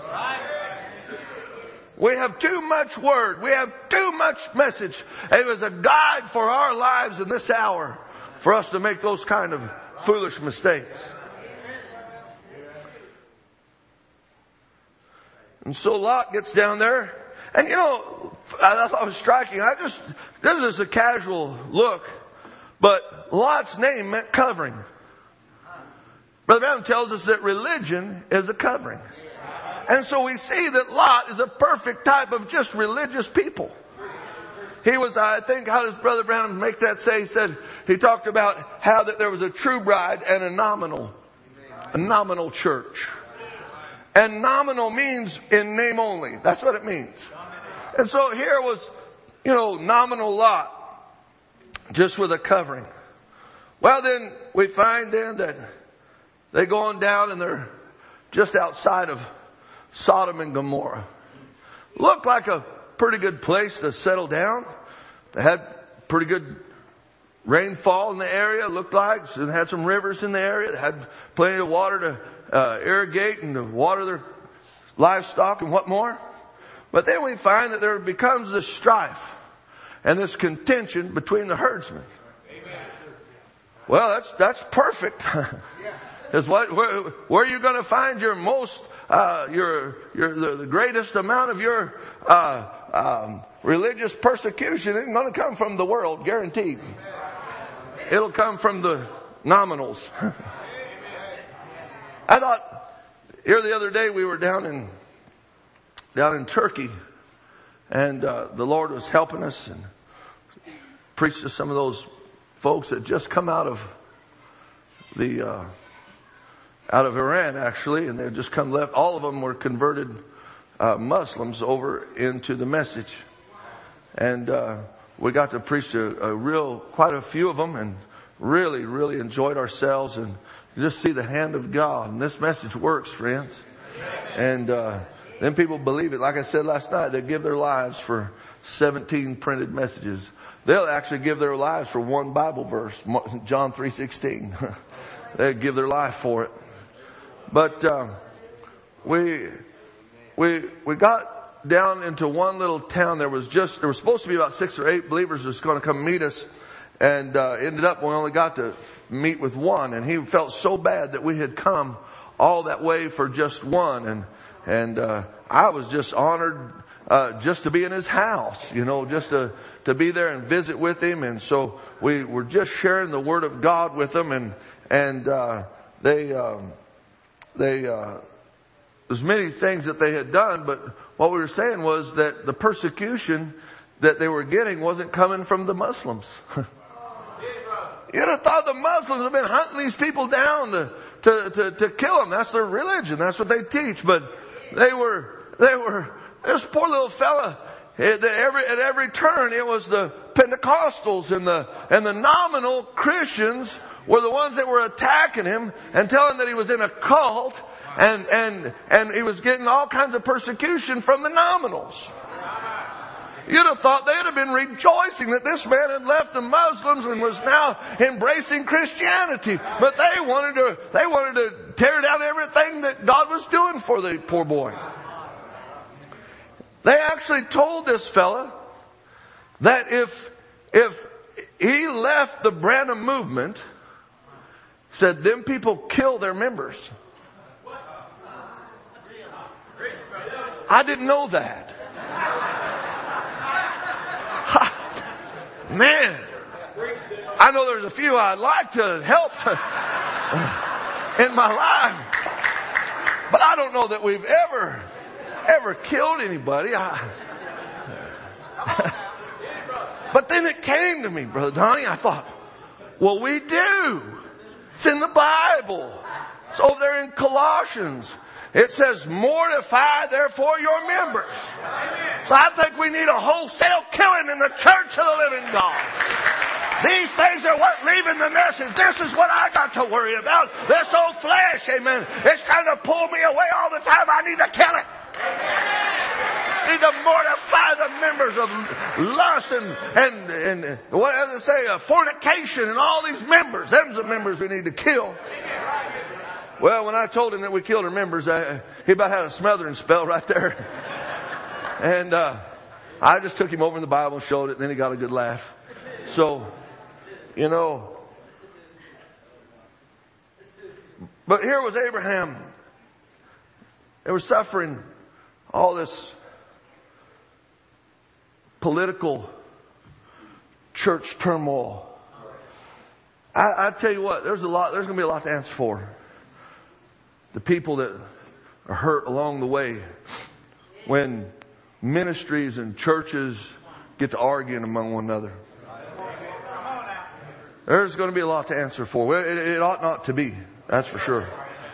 We have too much word. We have too much message. It was a guide for our lives in this hour for us to make those kind of foolish mistakes. And so Lot gets down there, and you know, I thought it was striking. I just, this is a casual look, But Lot's name meant covering. Brother Branham tells us that religion is a covering. And so we see that Lot is a perfect type of just religious people. He was, I think, how does Brother Branham make that say? He said, he talked about how that there was a true bride and a nominal, a nominal church. And nominal means in name only. That's what it means. And so here was, you know, nominal Lot, just with a covering. Well, then we find then that they go on down and they're just outside of Sodom and Gomorrah. Looked like a pretty good place to settle down. They had pretty good rainfall in the area, looked like. So they had some rivers in the area. They had plenty of water to uh, irrigate and to water their livestock and what more. But then we find that there becomes this strife and this contention between the herdsmen. Amen. Well, that's that's perfect. Is what where, where are you going to find your most uh, your your the, the greatest amount of your uh, um, religious persecution isn't going to come from the world, guaranteed. It'll come from the nominals. I thought here the other day we were down in down in Turkey, and uh, the Lord was helping us and preached to some of those folks that just come out of the uh, out of Iran, actually, and they had just come left. All of them were converted uh, Muslims over into the message, and uh, we got to preach to a real quite a few of them, and really, really enjoyed ourselves and just see the hand of God. And this message works, friends, and. Uh, Then people believe it. Like I said last night, they give their lives for seventeen printed messages. They'll actually give their lives for one Bible verse, John three sixteen. They give their life for it. But uh, we we we got down into one little town. There was just there was supposed to be about six or eight believers that's going to come meet us, and uh, ended up we only got to meet with one. And he felt so bad that we had come all that way for just one. And And, uh, I was just honored, uh, just to be in his house, you know, just to, to be there and visit with him. And so we were just sharing the Word of God with them. And, and, uh, they, um, they, uh, there's many things that they had done, but what we were saying was that the persecution that they were getting wasn't coming from the Muslims. You'd have thought the Muslims have been hunting these people down to, to, to, to kill them. That's their religion. That's what they teach. But they were, they were, this poor little fella, at every, at every turn, it was the Pentecostals and the, and the nominal Christians were the ones that were attacking him and telling that he was in a cult, and, and, and he was getting all kinds of persecution from the nominals. You'd have thought they'd have been rejoicing that this man had left the Muslims and was now embracing Christianity. But they wanted to, they wanted to tear down everything that God was doing for the poor boy. They actually told this fella that if, if he left the Branham movement, said them people kill their members. I didn't know that. Man, I know there's a few I'd like to help to, in my life, but I don't know that we've ever, ever killed anybody. I, but then it came to me, Brother Donnie. I thought, well, we do. It's in the Bible. It's over there in Colossians. It says, mortify therefore your members. So I think we need a wholesale killing in the church of the living God. These things are what leaving the message. This is what I got to worry about. This old flesh, amen. It's trying to pull me away all the time. I need to kill it. I need to mortify the members of lust and, and, and what does it say? Uh, fornication and all these members. Them's the members we need to kill. Well, when I told him that we killed our members, I, he about had a smothering spell right there. And uh, I just took him over in the Bible and showed it, and then he got a good laugh. So, you know. But here was Abraham. They were suffering all this political church turmoil. I, I tell you what, there's a lot, there's going to be a lot to answer for. The people that are hurt along the way when ministries and churches get to arguing among one another. There's going to be a lot to answer for. Well, it, it ought not to be. That's for sure.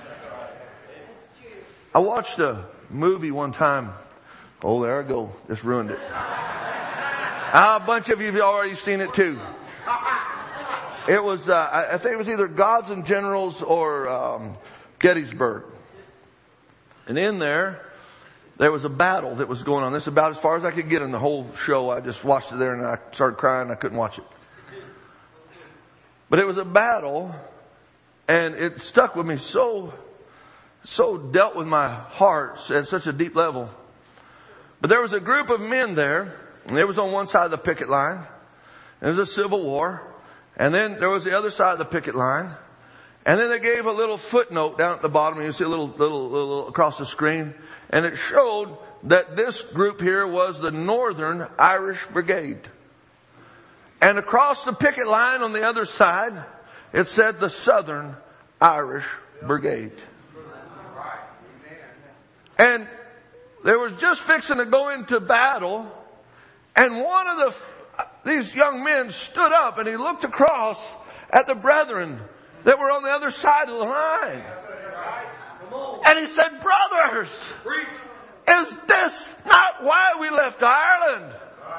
I watched a movie one time. Oh, there I go. Just ruined it. Ah, a bunch of you have already seen it too. It was, uh, I think it was either Gods and Generals or um, Gettysburg. And in there, there was a battle that was going on. This is about as far as I could get in the whole show. I just watched it there and I started crying. I couldn't watch it. But it was a battle, and it stuck with me so, so dealt with my heart at such a deep level. But there was a group of men there, and it was on one side of the picket line. It was a civil war. And then there was the other side of the picket line. And then they gave a little footnote down at the bottom. You see a little, little, little across the screen. And it showed that this group here was the Northern Irish Brigade. And across the picket line on the other side, it said the Southern Irish Brigade. And they were just fixing to go into battle. And one of the, these young men stood up and he looked across at the brethren that were on the other side of the line. And he said, brothers, is this not why we left Ireland?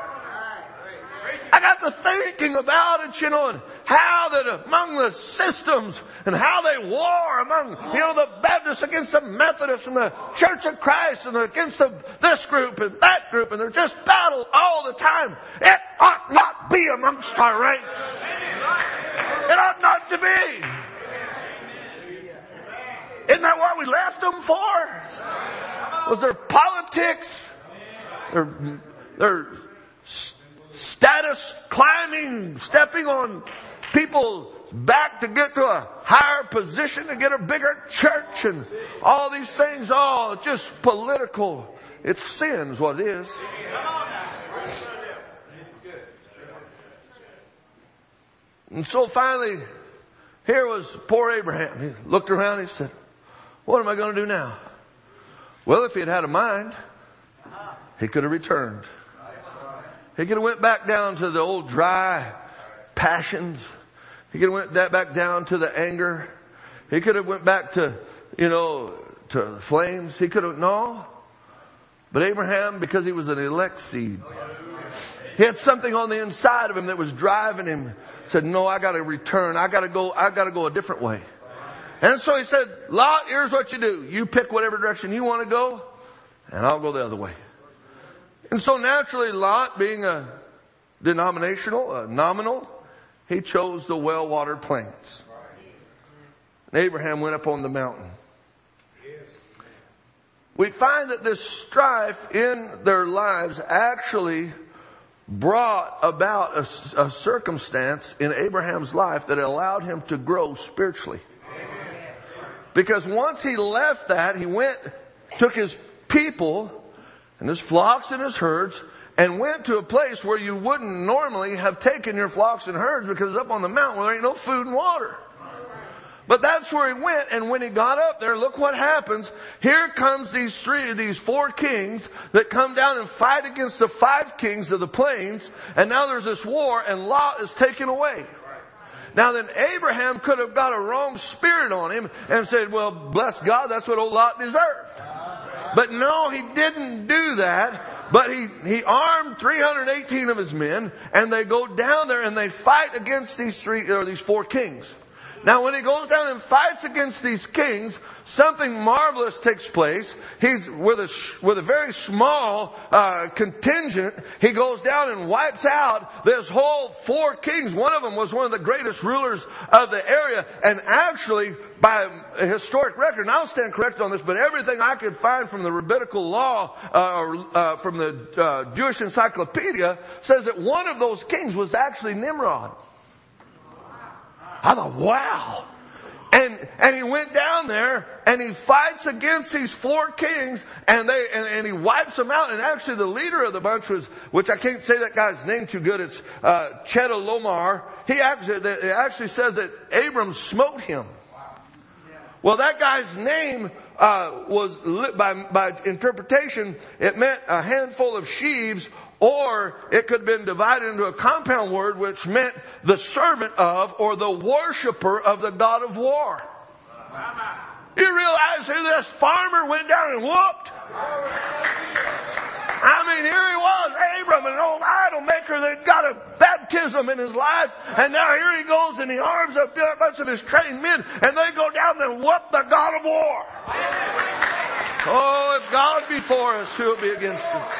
I got to thinking about it, you know, and how that among the systems and how they war among, you know, the Baptists against the Methodists and the Church of Christ and against the, this group and that group, and they're just battle all the time. It ought not be amongst our ranks. It ought not to be. Isn't that what we left them for? Was there politics? Their, their status climbing, stepping on people's back to get to a higher position, to get a bigger church, and all these things. Oh, it's just political. It's sin is what it is. And so finally, here was poor Abraham. He looked around and he said, what am I going to do now? Well, if he had had a mind, he could have returned. He could have went back down to the old dry passions. He could have went back down to the anger. He could have went back to, you know, to the flames. He could have, no. But Abraham, because he was an elect seed, he had something on the inside of him that was driving him. Said, no, I got to return. I got to go, I got to go a different way. And so he said, Lot, here's what you do. You pick whatever direction you want to go, and I'll go the other way. And so naturally, Lot, being a denominational, a nominal, he chose the well-watered plains. And Abraham went up on the mountain. We find that this strife in their lives actually brought about a, a circumstance in Abraham's life that allowed him to grow spiritually. Because once he left that, he went, took his people and his flocks and his herds, and went to a place where you wouldn't normally have taken your flocks and herds, because it's up on the mountain where there ain't no food and water. But that's where he went, and when he got up there, look what happens. Here comes these three, these four kings that come down and fight against the five kings of the plains, and now there's this war, and Lot is taken away. Now then, Abraham could have got a wrong spirit on him and said, well, bless God, that's what old Lot deserved. But no, he didn't do that. But he, he armed three hundred eighteen of his men, and they go down there and they fight against these three, or these four kings. Now when he goes down and fights against these kings, something marvelous takes place. He's with a, with a very small, uh, contingent. He goes down and wipes out this whole four kings. One of them was one of the greatest rulers of the area. And actually, by a historic record, and I'll stand corrected on this, but everything I could find from the rabbinical law, uh, or, uh, from the, uh, Jewish encyclopedia says that one of those kings was actually Nimrod. I thought, wow. And, and he went down there and he fights against these four kings and they, and, and he wipes them out. And actually the leader of the bunch was, which I can't say that guy's name too good. It's, uh, Chedorlaomer. He actually, it actually says that Abram smote him. Well, that guy's name, uh, was, by, by interpretation, it meant a handful of sheaves, or it could have been divided into a compound word which meant the servant of or the worshiper of the God of war. You realize who this farmer went down and whooped? I mean, here he was, Abram, an old idol maker that got a baptism in his life, and now here he goes in the arms of a bunch of his trained men, and they go down and whoop the God of war. Oh, if God be for us, who will be against us?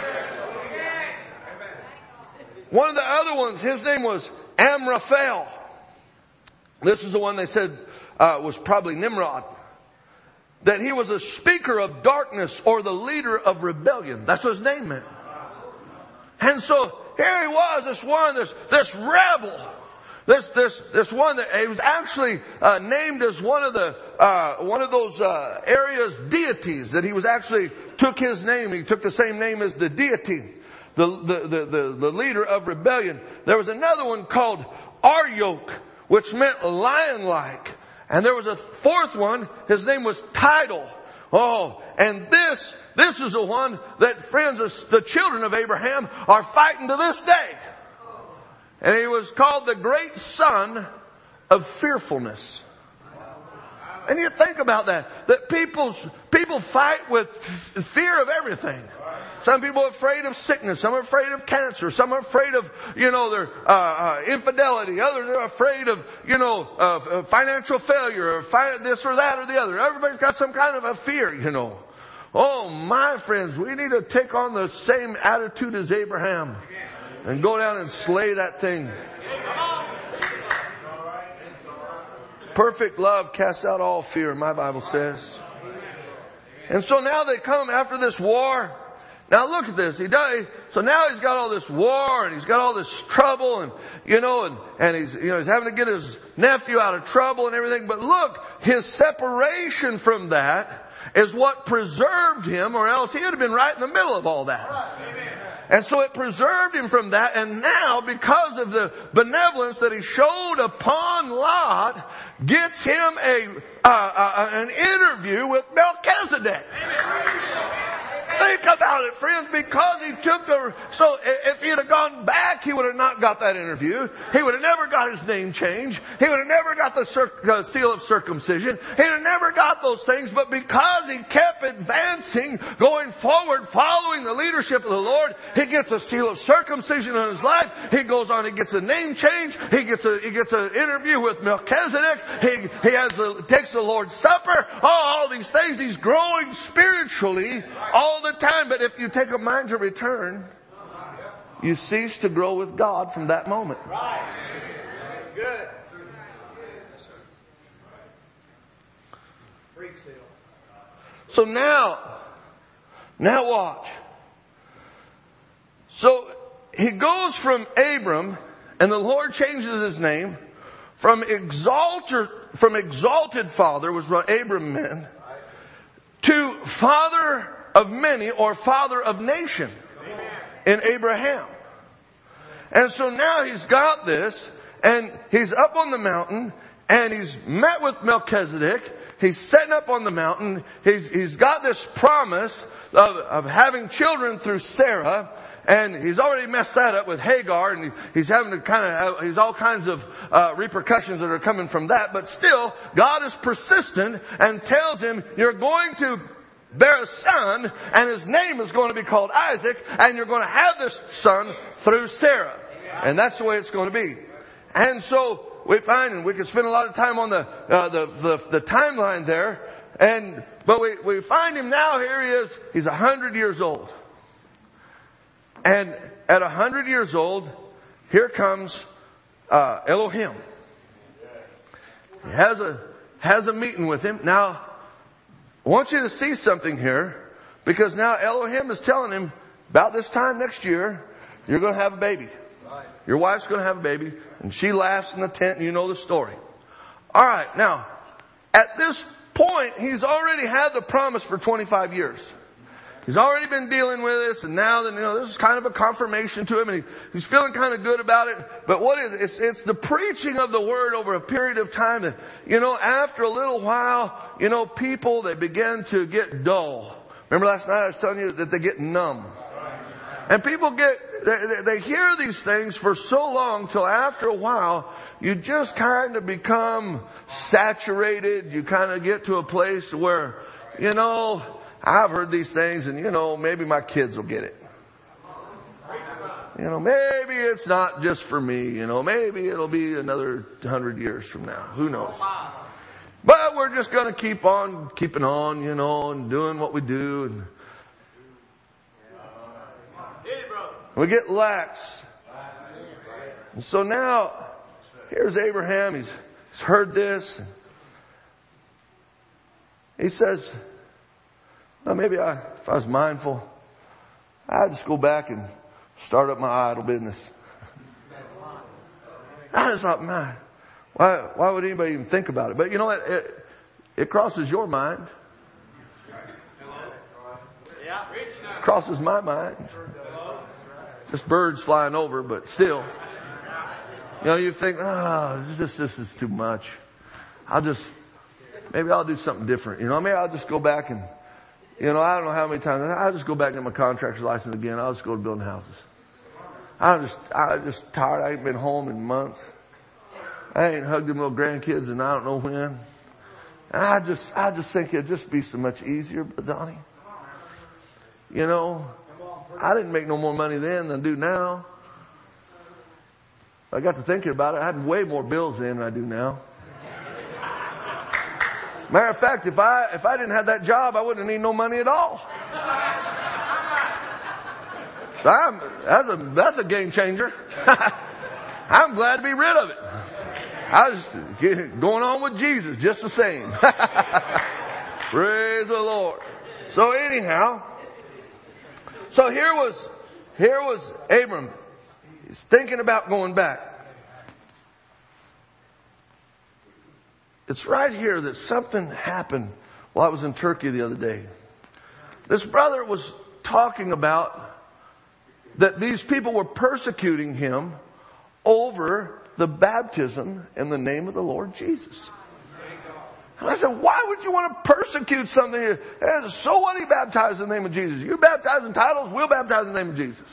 One of the other ones, his name was Amraphel. This is the one they said uh, was probably Nimrod. That he was a speaker of darkness or the leader of rebellion. That's what his name meant. And so here he was, this one, this this rebel, this this this one that he was actually uh, named as one of the uh, one of those uh, areas' deities. That he was actually took his name. He took the same name as the deity. The, the, the, the, the leader of rebellion. There was another one called Arioch, which meant lion-like. And there was a fourth one, his name was Tidal. Oh, and this, this is the one that, friends, the children of Abraham are fighting to this day. And he was called the great son of fearfulness. And you think about that, that people's, people fight with fear of everything. Some people are afraid of sickness. Some are afraid of cancer. Some are afraid of, you know, their uh, uh, infidelity. Others are afraid of, you know, uh, financial failure or fi- this or that or the other. Everybody's got some kind of a fear, you know. Oh, my friends, we need to take on the same attitude as Abraham and go down and slay that thing. Perfect love casts out all fear, my Bible says. And so now they come after this war. Now look at this. He does. So now he's got all this war and he's got all this trouble and, you know, and, and he's, you know, he's having to get his nephew out of trouble and everything. But look, his separation from that is what preserved him, or else he would have been right in the middle of all that. And so it preserved him from that. And now, because of the benevolence that he showed upon Lot, gets him a, uh, uh, an interview with Melchizedek. Think about it, friends, because he took the, so if he had gone back, he would have not got that interview. He would have never got his name changed. He would have never got the circ, uh, seal of circumcision. He would have never got those things, but because he kept advancing, going forward, following the leadership of the Lord, he gets a seal of circumcision in his life. He goes on, he gets a name change. He gets a, he gets an interview with Melchizedek. He, he has a, takes the Lord's Supper. Oh, all these things. He's growing spiritually all the time. But if you take a mind to return, you cease to grow with God from that moment. Right. That's good. So now, now watch. So he goes from Abram, and the Lord changes his name from exalted, from exalted father, was what Abram meant, to father of many, or father of nation, in Abraham. And so now he's got this, and he's up on the mountain, and he's met with Melchizedek. He's setting up on the mountain. He's, he's got this promise of, of having children through Sarah. And he's already messed that up with Hagar, and he's having to kind of, he's all kinds of uh, repercussions that are coming from that. But still, God is persistent and tells him, you're going to bear a son, and his name is going to be called Isaac, and you're going to have this son through Sarah. And that's the way it's going to be. And so we find, and we could spend a lot of time on the uh, the, the the timeline there, and but we we find him now. Here he is. He's a hundred years old, and at a hundred years old, here comes uh, Elohim. He has a has a meeting with him now. I want you to see something here, because now Elohim is telling him, about this time next year, you're going to have a baby. Your wife's going to have a baby, and she laughs in the tent, and you know the story. All right, now, At this point, he's already had the promise for twenty-five years. He's already been dealing with this, and now that, you know, this is kind of a confirmation to him, and he, he's feeling kind of good about it. But what is it? It's, it's the preaching of the Word over a period of time that, you know, after a little while, you know, people, they begin to get dull. Remember last night I was telling you that they get numb. And people get, they, they hear these things for so long till after a while, you just kind of become saturated. You kind of get to a place where, you know, I've heard these things and, you know, maybe my kids will get it. You know, maybe it's not just for me. You know, maybe it'll be another hundred years from now. Who knows? But we're just going to keep on keeping on, you know, and doing what we do. And we get lax. And so now, here's Abraham. He's, he's heard this. He says, well, maybe I, if I was mindful, I'd just go back and start up my idol business. I just thought, man, why, why would anybody even think about it? But you know what? It, it crosses your mind. It crosses my mind. Just birds flying over, but still. You know, you think, oh, this, this is too much. I'll just, maybe I'll do something different. You know, maybe I'll just go back and, you know, I don't know how many times, I'll just go back and get my contractor's license again. I'll just go to building houses. I'm just, I'm just tired. I ain't been home in months. I ain't hugged them little grandkids and I don't know when. And I just, I just think it'd just be so much easier, but Donnie, you know, I didn't make no more money then than I do now. I got to thinking about it. I had way more bills then than I do now. Matter of fact, if I if I didn't have that job, I wouldn't need no money at all. So I'm, that's a that's a game changer. I'm glad to be rid of it. I was going on with Jesus just the same. Praise the Lord. So anyhow, so here was here was Abram. He's thinking about going back. It's right here that something happened while I was in Turkey the other day. This brother was talking about that these people were persecuting him over the baptism in the name of the Lord Jesus. And I said, why would you want to persecute something here? So what, he baptized in the name of Jesus. You baptize in titles, we'll baptize in the name of Jesus.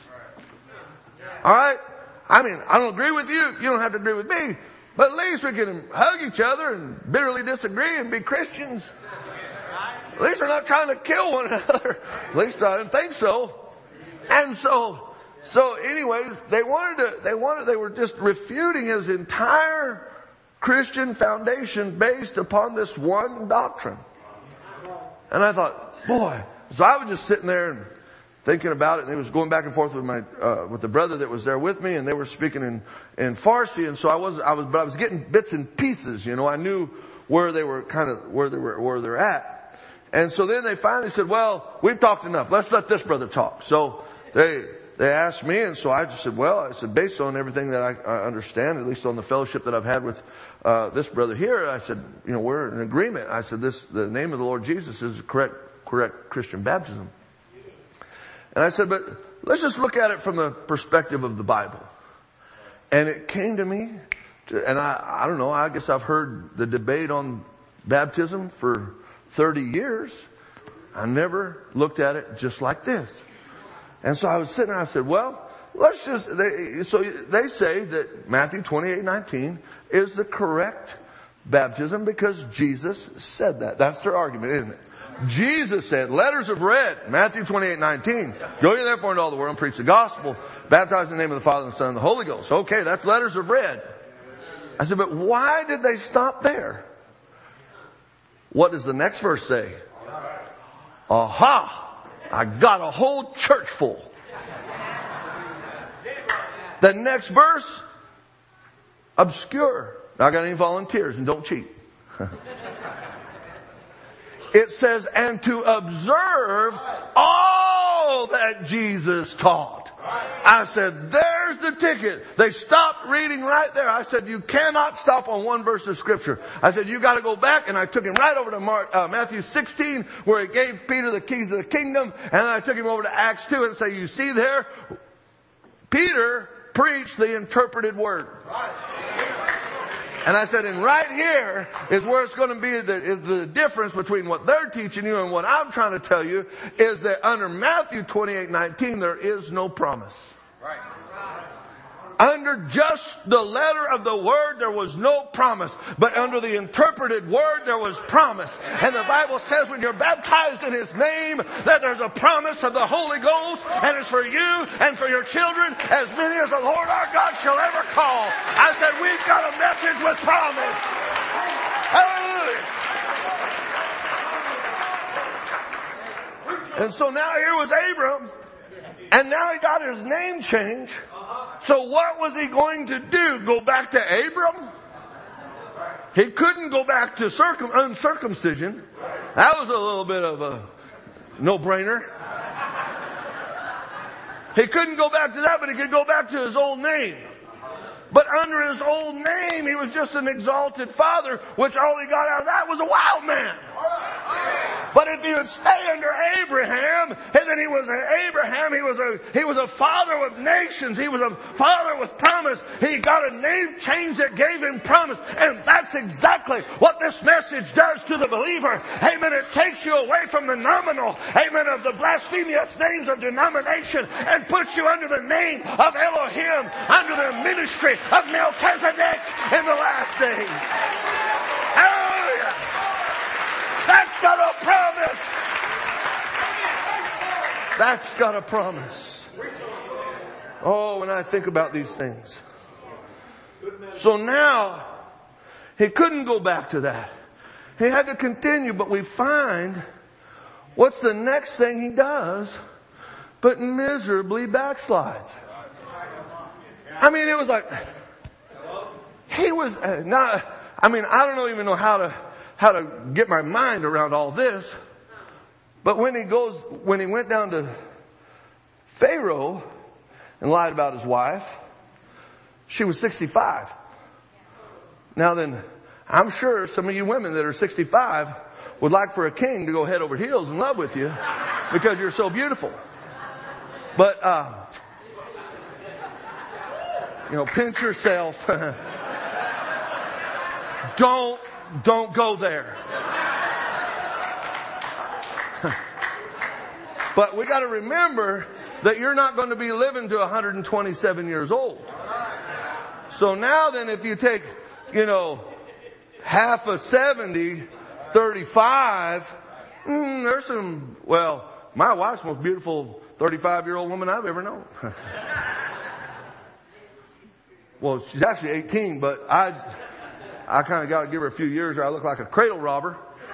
All right? I mean, I don't agree with you. You don't have to agree with me. But at least we can hug each other and bitterly disagree and be Christians. At least we're not trying to kill one another. At least I didn't think so. And so, so anyways, they wanted to, they wanted, they were just refuting his entire Christian foundation based upon this one doctrine. And I thought, boy, so I was just sitting there and thinking about it, and it was going back and forth with my uh, with the brother that was there with me, and they were speaking in in Farsi, and so I was I was but I was getting bits and pieces, you know. I knew where they were kind of where they were where they're at, and so then they finally said, "Well, we've talked enough. Let's let this brother talk." So they they asked me, and so I just said, "Well, I said based on everything that I, I understand, at least on the fellowship that I've had with uh, this brother here, I said, you know, we're in agreement. I said this the name of the Lord Jesus is the correct correct Christian baptism." And I said, but let's just look at it from the perspective of the Bible. And it came to me, to, and I, I don't know, I guess I've heard the debate on baptism for thirty years. I never looked at it just like this. And so I was sitting there, I said, well, let's just, they, so they say that Matthew twenty-eight nineteen is the correct baptism because Jesus said that. That's their argument, isn't it? Jesus said, letters of red, Matthew twenty-eight nineteen. Go ye therefore into all the world and preach the gospel, baptize in the name of the Father and the Son and the Holy Ghost. Okay, that's letters of red. I said, but why did they stop there? What does the next verse say? Aha! I got a whole church full. The next verse, obscure. Not got any volunteers, and don't cheat. It says, and to observe all that Jesus taught. I said, there's here's the ticket. They stopped reading right there. I said, you cannot stop on one verse of Scripture. I said, you got to go back. And I took him right over to Mark, uh, Matthew sixteen, where he gave Peter the keys of the kingdom. And then I took him over to Acts two and say, you see there, Peter preached the interpreted word. And I said, and right here is where it's going to be the, is the difference between what they're teaching you and what I'm trying to tell you, is that under Matthew twenty-eight nineteen, there is no promise. Right. Under just the letter of the word, there was no promise. But under the interpreted word, there was promise. And the Bible says when you're baptized in His name, that there's a promise of the Holy Ghost. And it's for you and for your children, as many as the Lord our God shall ever call. I said, we've got a message with promise. Hallelujah. And so now here was Abram. And now he got his name changed. So what was he going to do? Go back to Abram? He couldn't go back to circum- uncircumcision. That was a little bit of a no-brainer. He couldn't go back to that, but he could go back to his old name. But under his old name, he was just an exalted father, which all he got out of that was a wild man. But if he would stay under Abraham, and then he was an Abraham, he was a, he was a father with nations, he was a father with promise. He got a name change that gave him promise. And that's exactly what this message does to the believer. Amen. It takes you away from the nominal, amen, of the blasphemous names of denomination and puts you under the name of Elohim, under the ministry of Melchizedek in the last days. Hallelujah. That's got a promise. That's got a promise. Oh, when I think about these things. So now, he couldn't go back to that. He had to continue, but we find, what's the next thing he does? But miserably backslides. I mean, it was like, he was, uh, not, I mean, I don't even know how to, how to get my mind around all this. But when he goes, when he went down to Pharaoh and lied about his wife, she was sixty-five. Now then, I'm sure some of you women that are sixty-five would like for a king to go head over heels in love with you because you're so beautiful. But, uh, you know, pinch yourself. Don't Don't go there. But we got to remember that you're not going to be living to one hundred twenty-seven years old. So now then, if you take, you know, half of seventy, thirty-five, mm, there's some, well, my wife's the most beautiful thirty-five-year-old woman I've ever known. Well, she's actually eighteen, but I... I kind of got to give her a few years or I look like a cradle robber.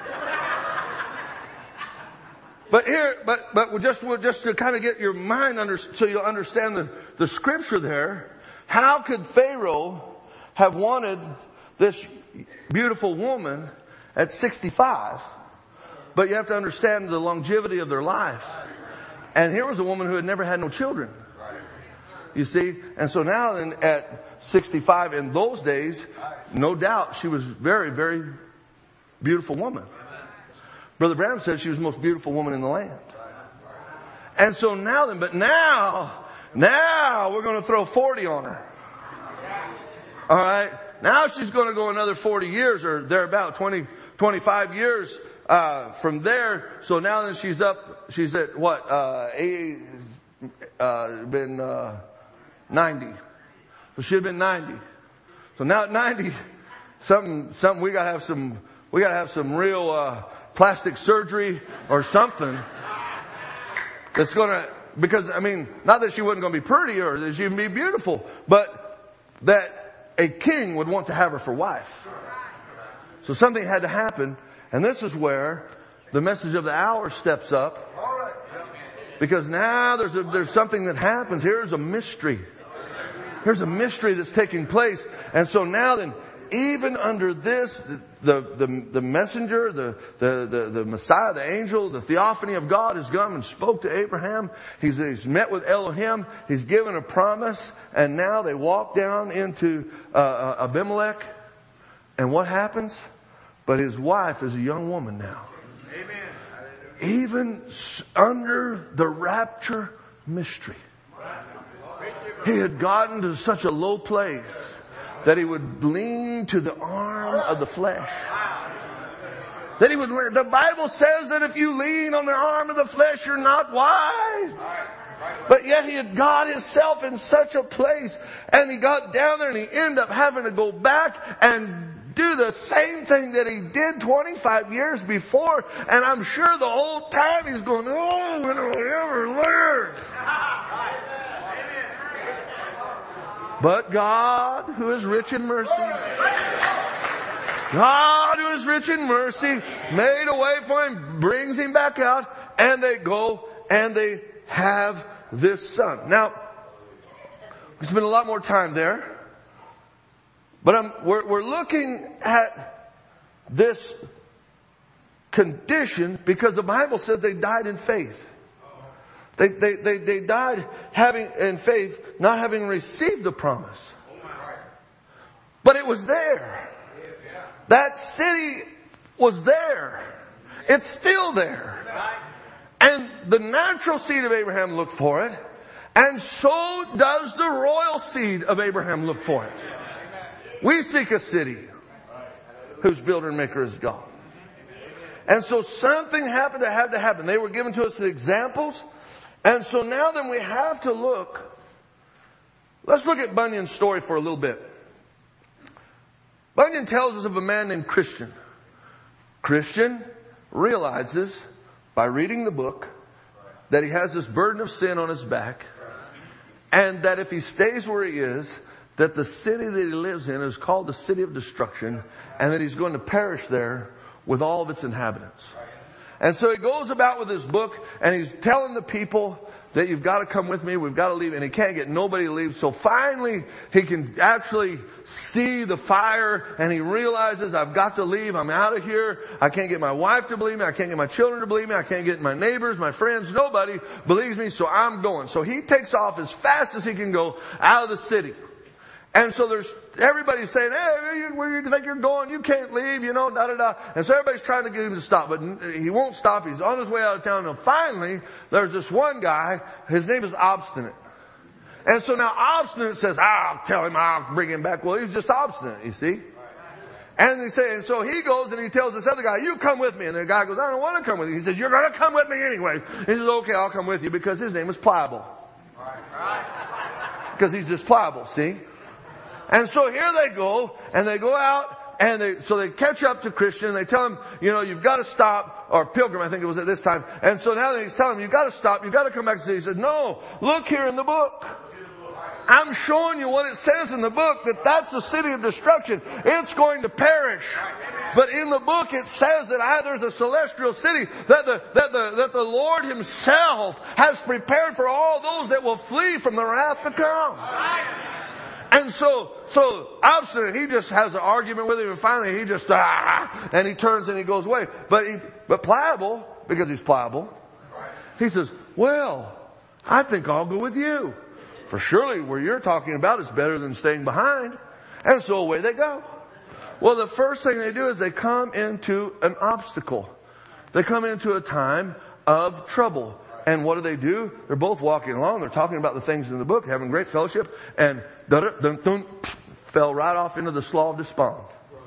But here, but, but just, just to kind of get your mind under, so you'll understand the, the scripture there. How could Pharaoh have wanted this beautiful woman at sixty-five? But you have to understand the longevity of their life. And here was a woman who had never had no children. You see? And so now then at sixty-five in those days, no doubt she was very, very beautiful woman. Brother Branham said she was the most beautiful woman in the land. And so now then, but now, now we're going to throw forty on her. All right. Now she's going to go another forty years or thereabout, twenty, twenty-five years, uh, from there. So now then she's up, she's at what, uh, a, uh, been, uh, ninety. So she'd been ninety. So now at ninety, something, something, we gotta have some, we gotta have some real, uh, plastic surgery or something that's gonna, because, I mean, not that she wasn't gonna be pretty or that she'd be beautiful, but that a king would want to have her for wife. So something had to happen, and this is where the message of the hour steps up. Because now there's a, there's something that happens. Here's a mystery. Here's a mystery that's taking place. And so now then, even under this, the, the, the messenger, the, the, the, the Messiah, the angel, the theophany of God has come and spoke to Abraham. He's, he's met with Elohim. He's given a promise. And now they walk down into uh, Abimelech. And what happens? But his wife is a young woman now. Amen. Even under the rapture mystery, he had gotten to such a low place that he would lean to the arm of the flesh. That he would, the Bible says that if you lean on the arm of the flesh, you're not wise. But yet he had got himself in such a place, and he got down there and he ended up having to go back and do the same thing that he did twenty-five years before. And I'm sure the whole time he's going, oh, when will I ever learn? But God, who is rich in mercy, God, who is rich in mercy, made a way for him, brings him back out, and they go and they have this son. Now, we spend a lot more time there, but I'm, we're, we're looking at this condition because the Bible says they died in faith. They, they, they, they died having, in faith, not having received the promise. But it was there. That city was there. It's still there. And the natural seed of Abraham looked for it. And so does the royal seed of Abraham look for it. We seek a city whose builder and maker is God. And so something happened that had to happen. They were given to us as examples. And so now then we have to look. Let's look at Bunyan's story for a little bit. Bunyan tells us of a man named Christian. Christian realizes by reading the book that he has this burden of sin on his back, and that if he stays where he is, that the city that he lives in is called the city of destruction, and that he's going to perish there with all of its inhabitants. And so he goes about with his book, and he's telling the people that you've got to come with me, we've got to leave, and he can't get nobody to leave. So finally, he can actually see the fire, and he realizes, I've got to leave, I'm out of here, I can't get my wife to believe me, I can't get my children to believe me, I can't get my neighbors, my friends, nobody believes me, so I'm going. So he takes off as fast as he can go out of the city. And so there's, everybody's saying, hey, where do you think you're going? You can't leave, you know, da da da. And so everybody's trying to get him to stop, but he won't stop. He's on his way out of town. And finally, there's this one guy, his name is Obstinate. And so now Obstinate says, I'll tell him, I'll bring him back. Well, he's just obstinate, you see. And they say, and so he goes and he tells this other guy, you come with me. And the guy goes, I don't want to come with you. He says, you're going to come with me anyway. And he says, okay, I'll come with you, because his name is Pliable. Because he's just pliable, see. And so here they go, and they go out, and they, so they catch up to Christian, and they tell him, you know, you've got to stop, or Pilgrim, I think it was at this time. And so now he's telling him, you've got to stop, you've got to come back to the city. He said, no, look here in the book. I'm showing you what it says in the book, that that's the city of destruction. It's going to perish. But in the book it says that I, there's a celestial city that the, that the, that the Lord Himself has prepared for all those that will flee from the wrath to come. And so, so Obstinate, he just has an argument with him, and finally he just, ah, and he turns and he goes away. But he, but Pliable, because he's pliable, he says, well, I think I'll go with you. For surely where you're talking about is better than staying behind. And so away they go. Well, the first thing they do is they come into an obstacle. They come into a time of trouble. And what do they do? They're both walking along. They're talking about the things in the book, having great fellowship, and dun, dun, dun, fell right off into the Slough of Despond.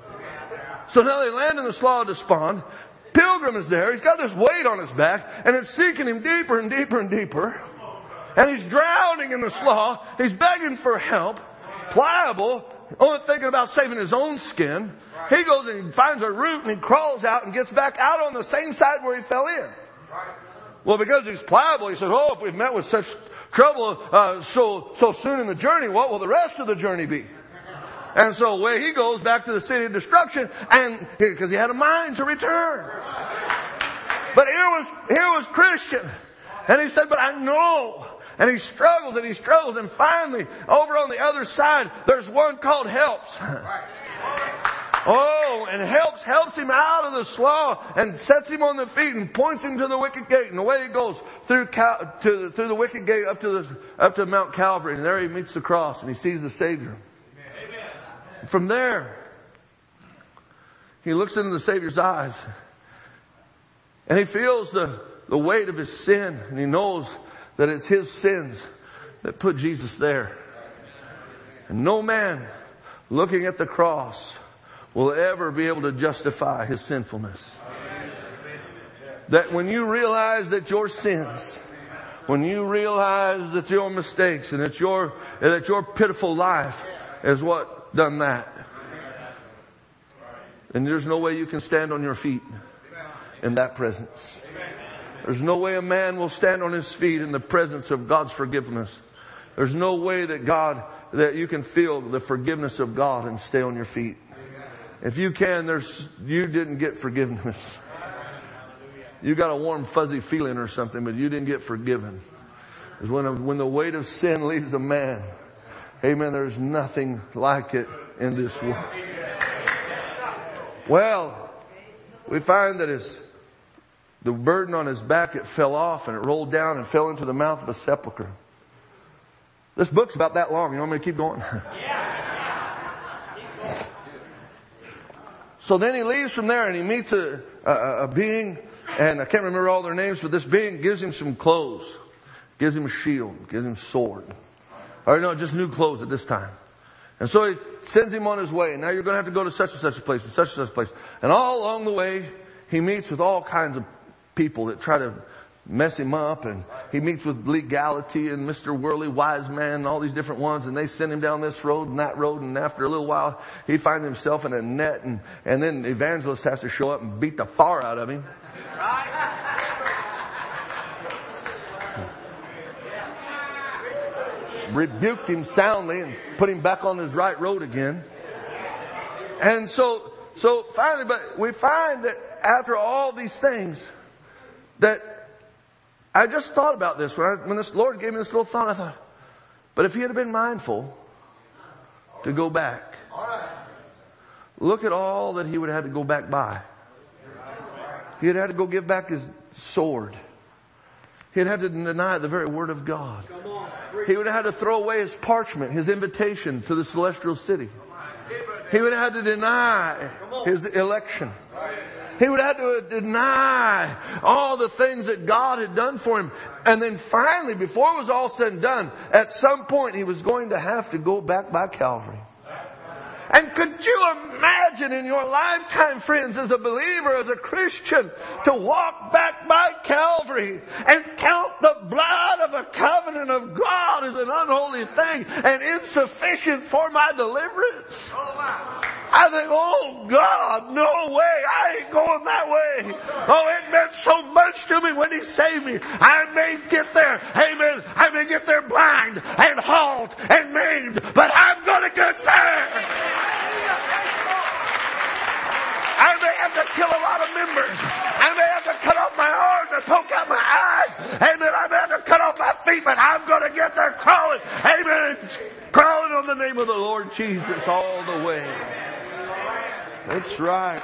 So now they land in the Slough of Despond. Pilgrim is there. He's got this weight on his back, and it's sinking him deeper and deeper and deeper. And he's drowning in the slough. He's begging for help. Pliable, only thinking about saving his own skin. He goes and he finds a root, and he crawls out and gets back out on the same side where he fell in. Well, because he's pliable, he said, oh, if we've met with such trouble uh, so so soon in the journey, what will the rest of the journey be? And so away he goes back to the city of destruction, and because he had a mind to return. But here was here was Christian, and he said, but I know. And he struggles and he struggles, and finally, over on the other side, there's one called Helps. Oh, and helps, helps him out of the slough and sets him on the feet and points him to the wicket gate. And away he goes through, Cal- to, through the wicket gate up to the, up to Mount Calvary. And there he meets the cross and he sees the Savior. Amen. From there, he looks into the Savior's eyes and he feels the, the weight of his sin, and he knows that it's his sins that put Jesus there. And no man looking at the cross will ever be able to justify his sinfulness. That when you realize that your sins, when you realize that your mistakes and that your, that your pitiful life is what done that, then there's no way you can stand on your feet in that presence. There's no way a man will stand on his feet in the presence of God's forgiveness. There's no way that God, that you can feel the forgiveness of God and stay on your feet. If you can, there's, you didn't get forgiveness. You got a warm, fuzzy feeling or something, but you didn't get forgiven. Because when, a, when the weight of sin leaves a man, amen, there's nothing like it in this world. Well, we find that his, the burden on his back, it fell off and it rolled down and fell into the mouth of a sepulcher. This book's about that long. You want me to keep going? So then he leaves from there and he meets a, a, a being, and I can't remember all their names, but this being gives him some clothes, gives him a shield, gives him a sword. Or no, just new clothes at this time. And so he sends him on his way. And now you're going to have to go to such and such a place and such and such a place. And all along the way, he meets with all kinds of people that try to mess him up, and he meets with legality and Mister Worldly Wise Man and all these different ones, and they send him down this road and that road, and after a little while he finds himself in a net, and, and then the evangelist has to show up and beat the far out of him. Rebuked him soundly and put him back on his right road again. And so, so finally, but we find that after all these things, that I just thought about this when I, when this Lord gave me this little thought. I thought, but if he had been mindful to go back, look at all that he would have had to go back by. He had had to go give back his sword. He had had to deny the very word of God. He would have had to throw away his parchment, his invitation to the celestial city. He would have had to deny his election. He would have to deny all the things that God had done for him. And then finally, before it was all said and done, at some point he was going to have to go back by Calvary. And could you imagine in your lifetime, friends, as a believer, as a Christian, to walk back by Calvary and count the blood of a covenant of God as an unholy thing and insufficient for my deliverance? I think, oh God, no way, I ain't going that way. Oh, it meant so much to me when He saved me. I may get there, amen, I may get there blind and halt and maimed, but I'm going to get there. I may have to kill a lot of members. I may have to cut off my arms and poke out my eyes. Amen. I may have to cut off my feet, but I'm going to get there crawling. Amen. Crawling on the name of the Lord Jesus all the way. That's right.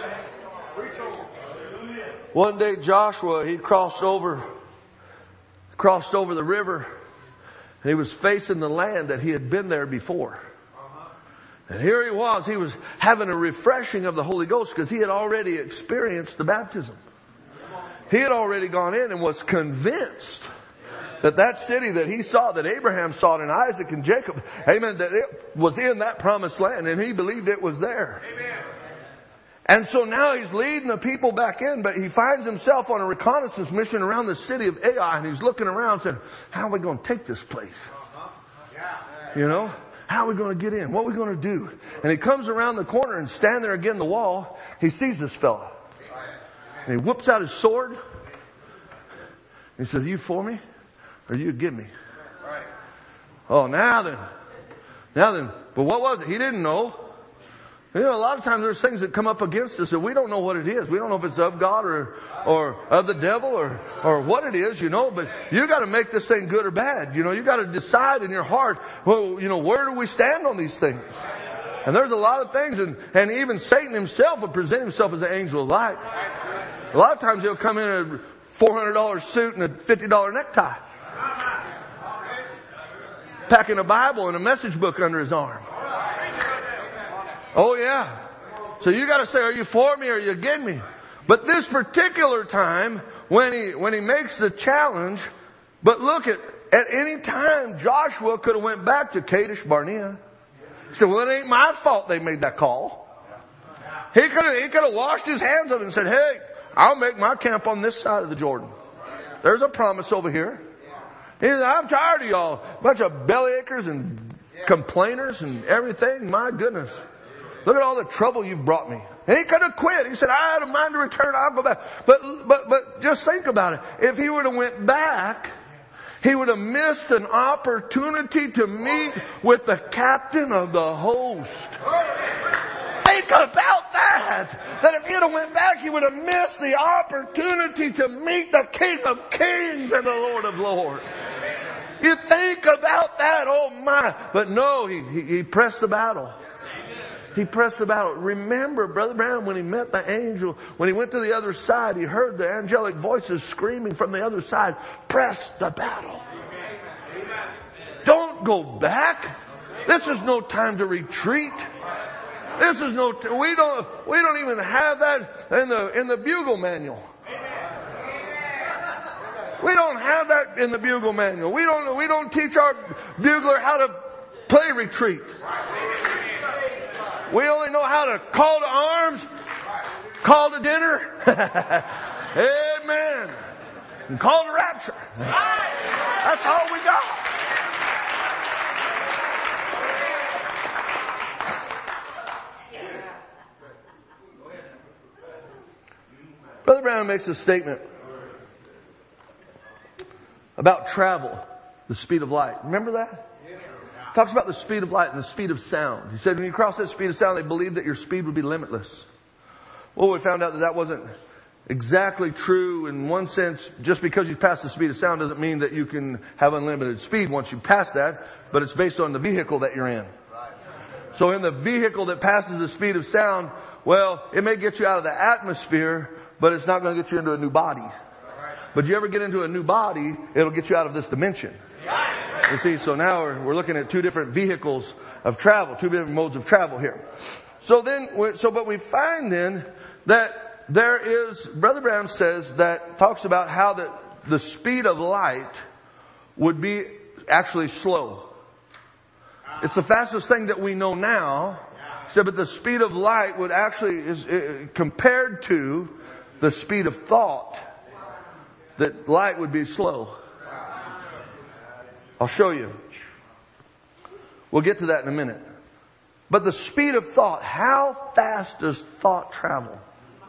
One day Joshua, he crossed over, crossed over the river, and he was facing the land that he had been there before. And here he was, he was having a refreshing of the Holy Ghost because he had already experienced the baptism. He had already gone in and was convinced that that city that he saw, that Abraham saw and Isaac and Jacob, amen, that it was in that promised land, and he believed it was there. Amen. And so now he's leading the people back in, but he finds himself on a reconnaissance mission around the city of Ai, and he's looking around saying, how are we going to take this place? You know? How are we going to get in? What are we going to do? And he comes around the corner and stand there again the wall. He sees this fella. And he whips out his sword. And he says, are you for me? Or you give me? Oh, now then. Now then. But what was it? He didn't know. You know, a lot of times there's things that come up against us that we don't know what it is. We don't know if it's of God or, or of the devil or, or what it is, you know, but you got to make this thing good or bad. You know, you got to decide in your heart, well, you know, where do we stand on these things? And there's a lot of things, and, and even Satan himself will present himself as an angel of light. A lot of times he'll come in a four hundred dollars suit and a fifty dollars necktie, packing a Bible and a message book under his arm. Oh yeah. So you got to say, are you for me or are you against me? But this particular time, when he when he makes the challenge, but look at at any time Joshua could have went back to Kadesh Barnea. He said, well, it ain't my fault they made that call. He could have, he could have washed his hands of it and said, hey, I'll make my camp on this side of the Jordan. There's a promise over here. He said, I'm tired of y'all. Bunch of bellyachers and complainers and everything. My goodness. Look at all the trouble you've brought me. And he could have quit. He said, I had a mind to return. I'll go back. But, but, but just think about it. If he would have went back, he would have missed an opportunity to meet with the captain of the host. Think about that. That if he would have went back, he would have missed the opportunity to meet the King of Kings and the Lord of Lords. You think about that, oh my. But no, he, he, he pressed the battle. He pressed the battle. Remember, Brother Branham, when he met the angel, when he went to the other side, he heard the angelic voices screaming from the other side, press the battle. Don't go back. This is no time to retreat. This is no, t- we don't, we don't even have that in the, in the bugle manual. We don't have that in the bugle manual. We don't, we don't teach our bugler how to play retreat. We only know how to call to arms, call to dinner, amen, and call to rapture. That's all we got. Brother Brown makes a statement about travel, the speed of light. Remember that? Talks about the speed of light and the speed of sound. He said when you cross that speed of sound, they believed that your speed would be limitless. Well, we found out that that wasn't exactly true. In one sense, just because you pass the speed of sound doesn't mean that you can have unlimited speed once you pass that, but it's based on the vehicle that you're in. So in the vehicle that passes the speed of sound, well, it may get you out of the atmosphere, but it's not going to get you into a new body. But you ever get into a new body, it'll get you out of this dimension. You see, so now we're, we're looking at two different vehicles of travel, two different modes of travel here. So then, so but we find then that there is, Brother Brown says that, talks about how the, the speed of light would be actually slow. It's the fastest thing that we know now. He said, but the speed of light would actually, is uh, compared to the speed of thought, that light would be slow. I'll show you. We'll get to that in a minute. But the speed of thought, how fast does thought travel?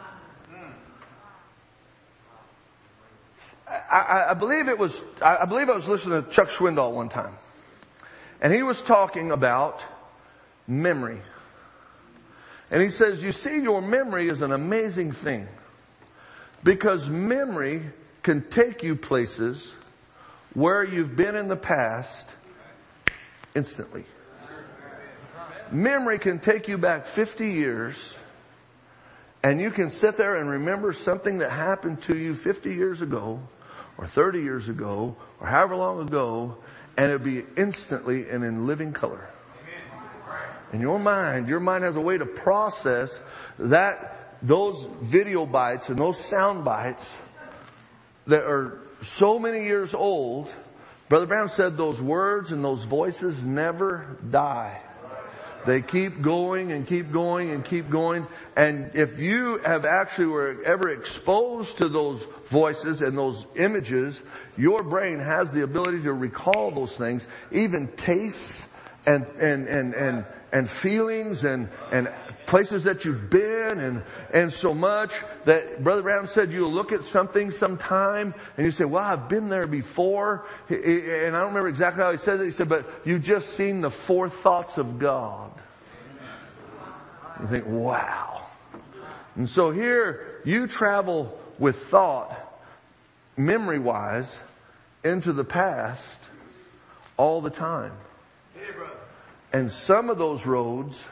I, I believe it was, I believe I was listening to Chuck Swindoll one time. And he was talking about memory. And he says, you see, your memory is an amazing thing. Because memory can take you places where you've been in the past instantly. Memory can take you back fifty years and you can sit there and remember something that happened to you fifty years ago or thirty years ago or however long ago, and it'll be instantly and in living color. In your mind, your mind has a way to process that, those video bites and those sound bites that are so many years old. Brother Brown said those words and those voices never die. They keep going and keep going and keep going. And if you have actually were ever exposed to those voices and those images, your brain has the ability to recall those things, even tastes and, and, and, and, and feelings and, and places that you've been and, and so much that Brother Brown said you'll look at something sometime and you say, well, I've been there before. And I don't remember exactly how he says it. He said, but you've just seen the forethoughts of God. You think, wow. And so here you travel with thought, memory-wise, into the past all the time. And some of those roads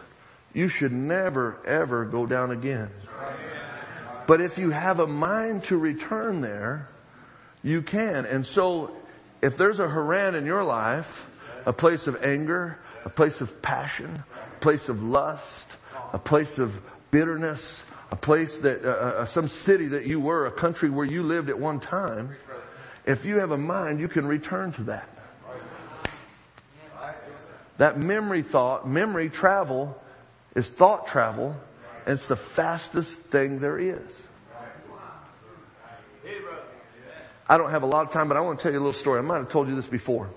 you should never, ever go down again. But if you have a mind to return there, you can. And so, if there's a Haran in your life, a place of anger, a place of passion, a place of lust, a place of bitterness, a place that, uh, uh, some city that you were, a country where you lived at one time, if you have a mind, you can return to that. That memory thought, memory travel is thought travel. And it's the fastest thing there is. I don't have a lot of time, but I want to tell you a little story. I might have told you this before.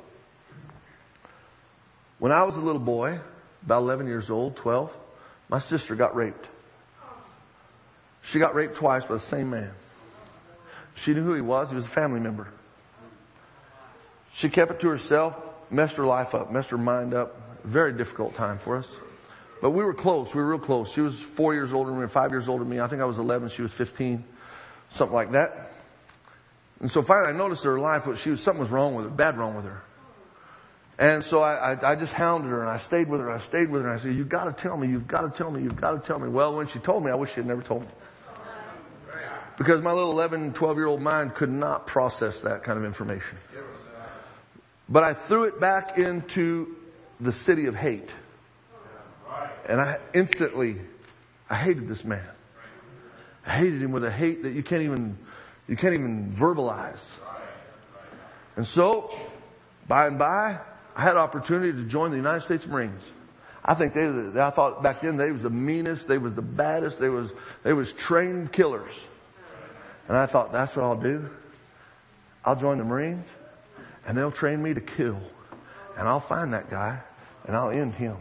When I was a little boy, about eleven years old, twelve, my sister got raped. She got raped twice by the same man. She knew who he was. He was a family member. She kept it to herself, messed her life up, messed her mind up. Very difficult time for us. But we were close. We were real close. She was four years older than me, five years older than me. I think I was eleven. She was fifteen. Something like that. And so finally I noticed her life, she was, something was wrong with her, bad wrong with her. And so I, I, I just hounded her and I stayed with her. I stayed with her and I said, you've got to tell me, you've got to tell me, you've got to tell me. Well, when she told me, I wish she had never told me. Because my little eleven, twelve year old mind could not process that kind of information. But I threw it back into the city of hate. And I instantly, I hated this man. I hated him with a hate that you can't even, you can't even verbalize. And so, by and by, I had opportunity to join the United States Marines. I think they, I thought back then they was the meanest, they was the baddest, they was, they was trained killers. And I thought, that's what I'll do. I'll join the Marines, and they'll train me to kill. And I'll find that guy, and I'll end him.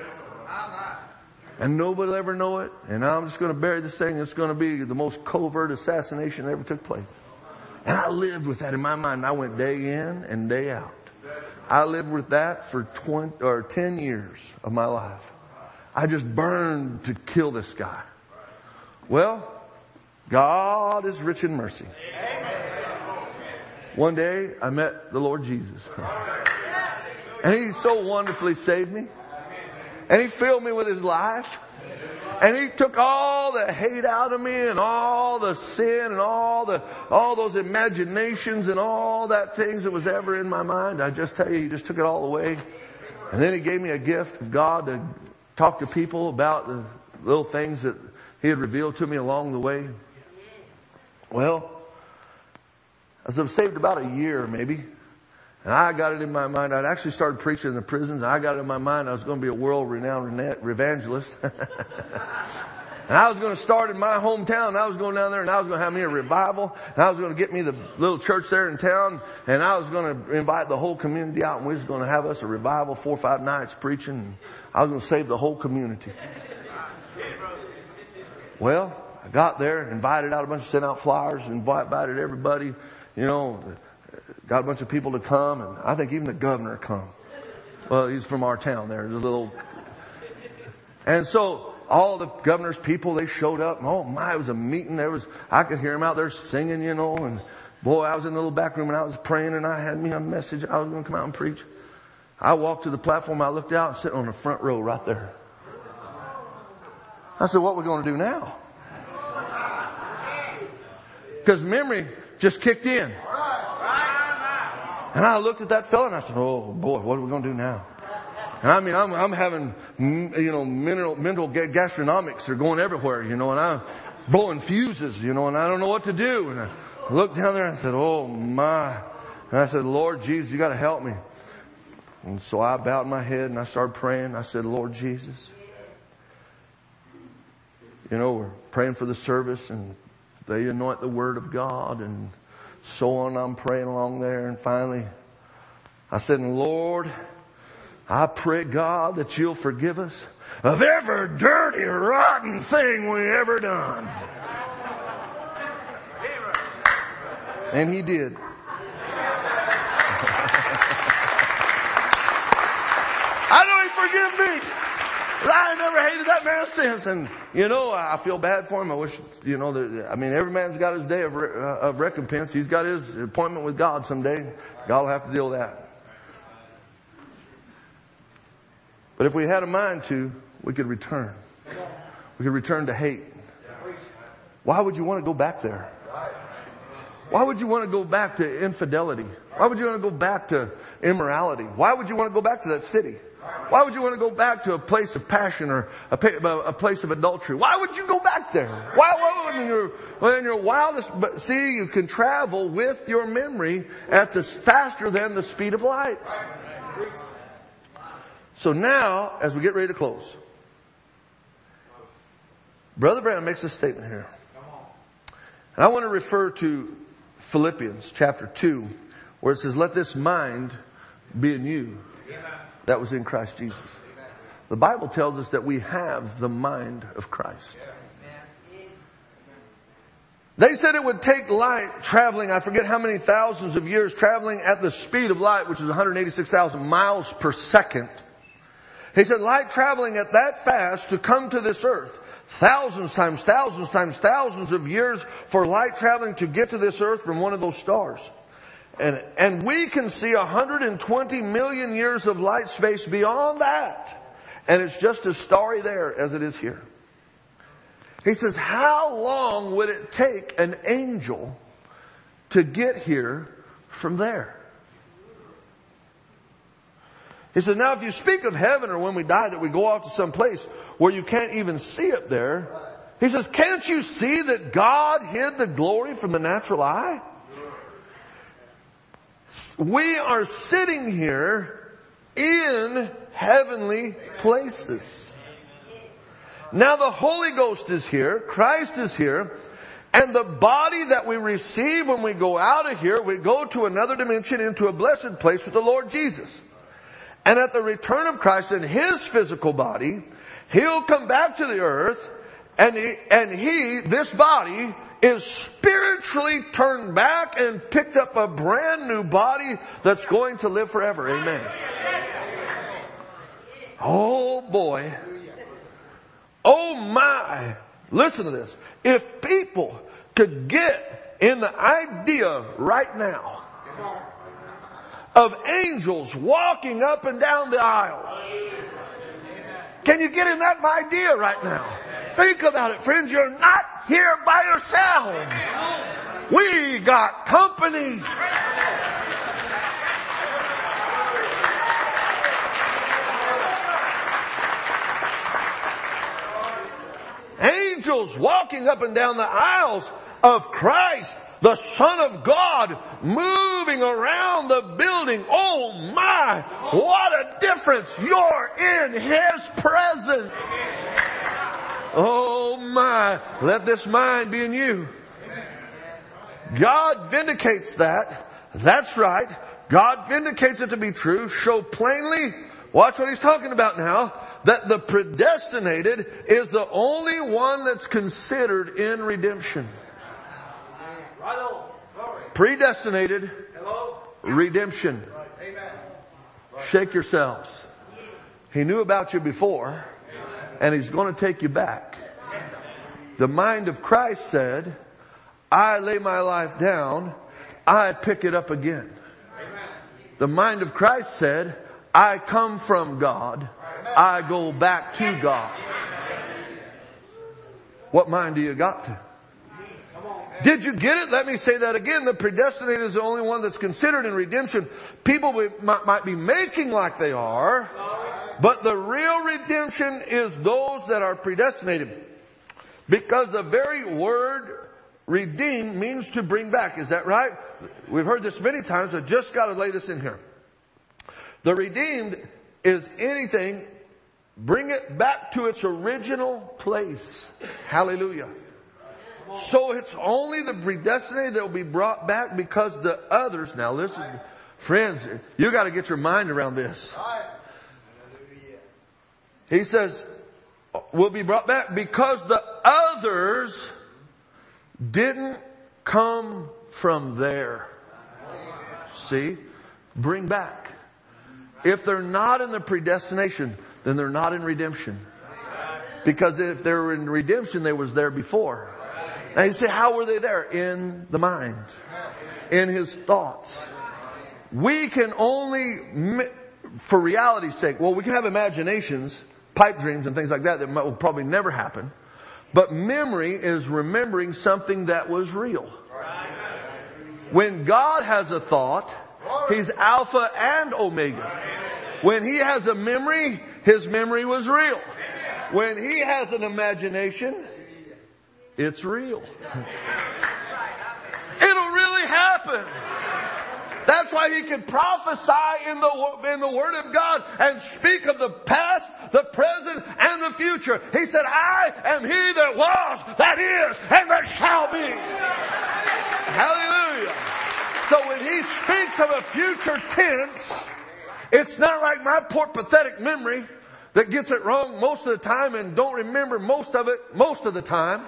And nobody will ever know it. And I'm just going to bury this thing. It's going to be the most covert assassination that ever took place. And I lived with that in my mind. I went day in and day out. I lived with that for twenty or ten years of my life. I just burned to kill this guy. Well, God is rich in mercy. One day I met the Lord Jesus. And He so wonderfully saved me. And He filled me with His life. And He took all the hate out of me and all the sin and all the, all those imaginations and all that things that was ever in my mind. I just tell you, He just took it all away. And then He gave me a gift of God to talk to people about the little things that He had revealed to me along the way. Well, I was saved about a year maybe. And I got it in my mind. I'd actually started preaching in the prisons. I got it in my mind I was going to be a world-renowned evangelist. And I was going to start in my hometown. And I was going down there and I was going to have me a revival. And I was going to get me the little church there in town. And I was going to invite the whole community out. And we was going to have us a revival, four or five nights preaching. And I was going to save the whole community. Well, I got there, invited out a bunch, sent out flyers, invited everybody, you know, got a bunch of people to come, and I think even the governor come. Well, he's from our town there, the little. And so all the governor's people, they showed up, and oh my, it was a meeting. There was, I could hear them out there singing, you know, and boy, I was in the little back room and I was praying, and I had me a message. I was going to come out and preach. I walked to the platform. I looked out and sitting on the front row right there. I said, what are we going to do now? Because memory just kicked in. And I looked at that fella and I said, oh boy, what are we going to do now? And I mean, I'm, I'm having, you know, mental, mental gastronomics are going everywhere, you know, and I'm blowing fuses, you know, and I don't know what to do. And I looked down there and I said, oh my. And I said, Lord Jesus, you got to help me. And so I bowed my head and I started praying. I said, Lord Jesus, you know, we're praying for the service and they anoint the Word of God and so on. I'm praying along there, and finally I said, Lord, I pray, God, that you'll forgive us of every dirty, rotten thing we ever done. And He did. I know He forgive me. I never hated that man since. And, you know, I feel bad for him. I wish, you know, that, I mean, every man's got his day of, re, uh, of recompense. He's got his appointment with God someday. God will have to deal with that. But if we had a mind to, we could return. We could return to hate. Why would you want to go back there? Why would you want to go back to infidelity? Why would you want to go back to immorality? Why would you want to go back to that city? Why would you want to go back to a place of passion or a, a place of adultery? Why would you go back there? Why, why when you're, when you're wildest, but see, you can travel with your memory at the faster than the speed of light. So now, as we get ready to close, Brother Branham makes a statement here. And I want to refer to Philippians chapter two, where it says, let this mind be in you that was in Christ Jesus. The Bible tells us that we have the mind of Christ. They said it would take light traveling, I forget how many thousands of years, traveling at the speed of light, which is one hundred eighty-six thousand miles per second. He said light traveling at that fast to come to this earth. Thousands times, thousands times, thousands of years for light traveling to get to this earth from one of those stars. And, and we can see one hundred twenty million years of light space beyond that. And it's just as starry there as it is here. He says, how long would it take an angel to get here from there? He said, now if you speak of heaven or when we die that we go off to some place where you can't even see up there, he says, can't you see that God hid the glory from the natural eye? We are sitting here in heavenly places. Now the Holy Ghost is here, Christ is here, and the body that we receive when we go out of here, we go to another dimension into a blessed place with the Lord Jesus. And at the return of Christ in His physical body, He'll come back to the earth, and he, and he, this body, is spiritually turned back and picked up a brand new body that's going to live forever. Amen. Oh boy. Oh my. Listen to this. If people could get in the idea right now of angels walking up and down the aisles. Can you get in that idea right now? Think about it, friends. You're not here by yourselves. We got company. Angels walking up and down the aisles of Christ, the Son of God, moving around the building. Oh my, what a difference. You're in His presence. Oh my, let this mind be in you. God vindicates that. That's right. God vindicates it to be true. Show plainly, watch what He's talking about now, that the predestinated is the only one that's considered in redemption. Predestinated, redemption. Shake yourselves. He knew about you before, and He's going to take you back. The mind of Christ said, I lay my life down, I pick it up again. The mind of Christ said, I come from God, I go back to God. What mind do you got to? Did you get it? Let me say that again. The predestinated is the only one that's considered in redemption. People might be making like they are, but the real redemption is those that are predestinated. Because the very word redeem means to bring back. Is that right? We've heard this many times. I just got to lay this in here. The redeemed is anything, bring it back to its original place. Hallelujah. So it's only the predestinated that will be brought back because the others, now listen, friends, you got to get your mind around this. He says, will be brought back because the others didn't come from there. See? Bring back. If they're not in the predestination, then they're not in redemption. Because if they were in redemption, they was there before. Now you say, how were they there? In the mind. In His thoughts. We can only, for reality's sake, well, we can have imaginations, pipe dreams and things like that that will probably never happen. But memory is remembering something that was real. When God has a thought, He's Alpha and Omega. When He has a memory, His memory was real. When He has an imagination, it's real. It'll really happen. That's why He can prophesy in the, in the Word of God and speak of the past, the present, and the future. He said, I am He that was, that is, and that shall be. Hallelujah. So when He speaks of a future tense, it's not like my poor pathetic memory that gets it wrong most of the time and don't remember most of it most of the time.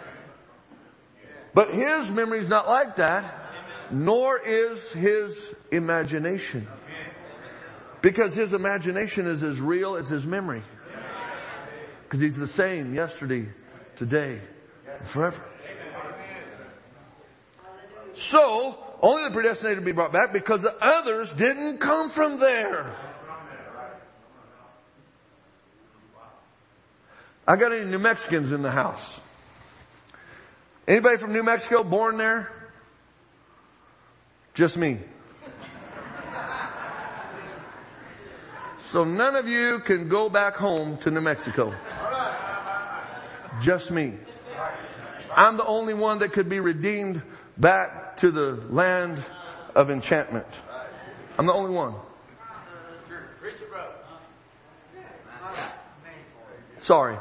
But His memory is not like that. Nor is His imagination. Because His imagination is as real as His memory. Because He's the same yesterday, today, and forever. So, only the predestinated to be brought back because the others didn't come from there. I got any New Mexicans in the house? Anybody from New Mexico born there? Just me. So none of you can go back home to New Mexico. Just me. I'm the only one that could be redeemed back to the land of enchantment. I'm the only one. Sorry.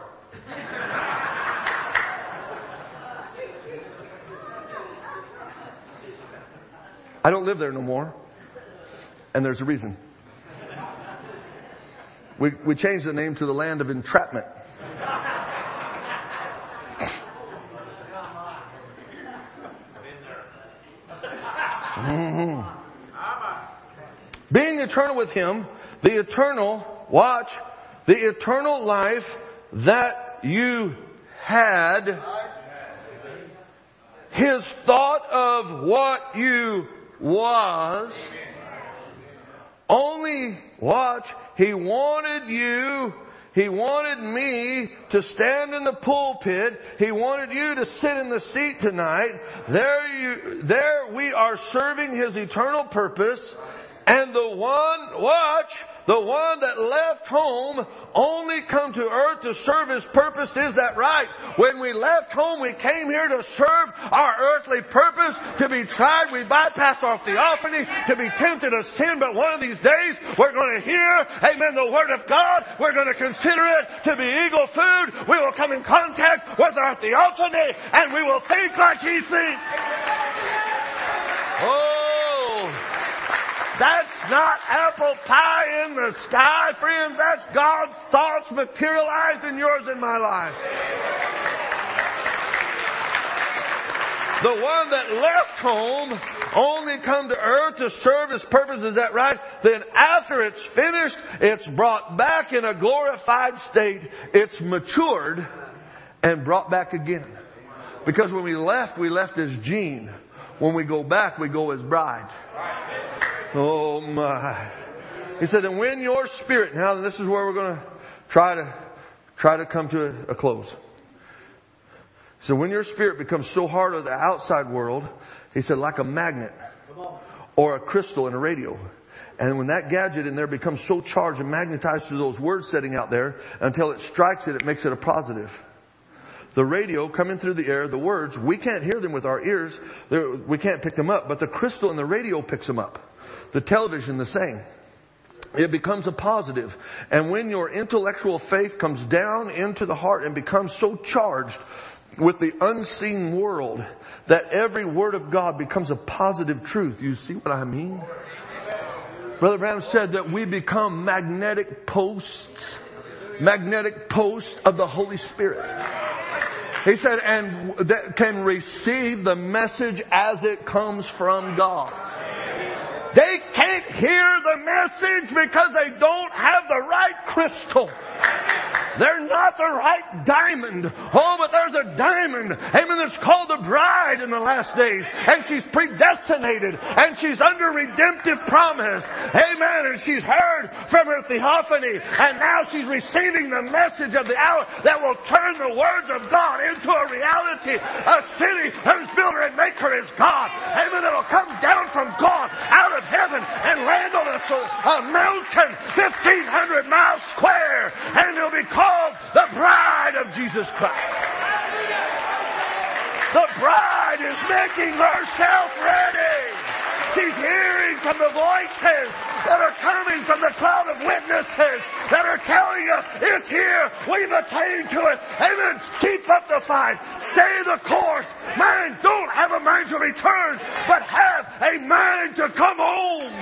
I don't live there no more. And there's a reason. We, we changed the name to the land of entrapment. Mm-hmm. Being eternal with Him, the eternal, watch, the eternal life that you had, His thought of what you was, only, watch, He wanted you, He wanted me to stand in the pulpit. He wanted you to sit in the seat tonight. There you, there we are serving His eternal purpose. And the one, watch, the one that left home only come to earth to serve His purpose. Is that right? When we left home, we came here to serve our earthly purpose, to be tried. We bypass our theophany, to be tempted to sin. But one of these days, we're going to hear, amen, the Word of God. We're going to consider it to be eagle food. We will come in contact with our theophany, and we will think like He thinks. Oh! That's not apple pie in the sky, friends. That's God's thoughts materialized in yours and my life. The one that left home only come to earth to serve His purpose. Is that right? Then after it's finished, it's brought back in a glorified state. It's matured and brought back again. Because when we left, we left as Gene. When we go back, we go as bride. Oh my. He said, and when your spirit, now this is where we're going to try to, try to come to a, a close. So when your spirit becomes so hard of the outside world, he said, like a magnet or a crystal in a radio. And when that gadget in there becomes so charged and magnetized to those words setting out there, until it strikes it, it makes it a positive. The radio coming through the air, the words, we can't hear them with our ears. We can't pick them up, but the crystal in the radio picks them up. The television, the same. It becomes a positive. And when your intellectual faith comes down into the heart and becomes so charged with the unseen world that every word of God becomes a positive truth. You see what I mean? Brother Branham said that we become magnetic posts, magnetic posts of the Holy Spirit. He said, and that can receive the message as it comes from God. They can't hear the message because they don't have the right crystal. They're not the right diamond. Oh, but there's a diamond. Amen. That's called the bride in the last days. And she's predestinated. And she's under redemptive promise. Amen. And she's heard from her theophany. And now she's receiving the message of the hour that will turn the words of God into a reality. A city whose builder and maker is God. Amen. That'll come down from God out of heaven and land on a, a mountain fifteen hundred miles square. And it'll be called the bride of Jesus Christ. The bride is making herself ready. She's hearing from the voices that are coming from the cloud of witnesses that are telling us it's here. We've attained to it. Amen. Keep up the fight. Stay the course. Mind, don't have a mind to return, but have a mind to come home.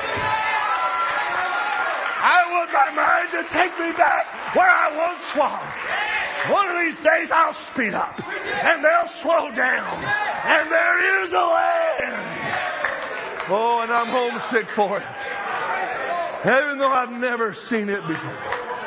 I want my mind to take me back where I once was. One of these days I'll speed up and they'll slow down and there is a land. Oh, and I'm homesick for it. Even though I've never seen it before.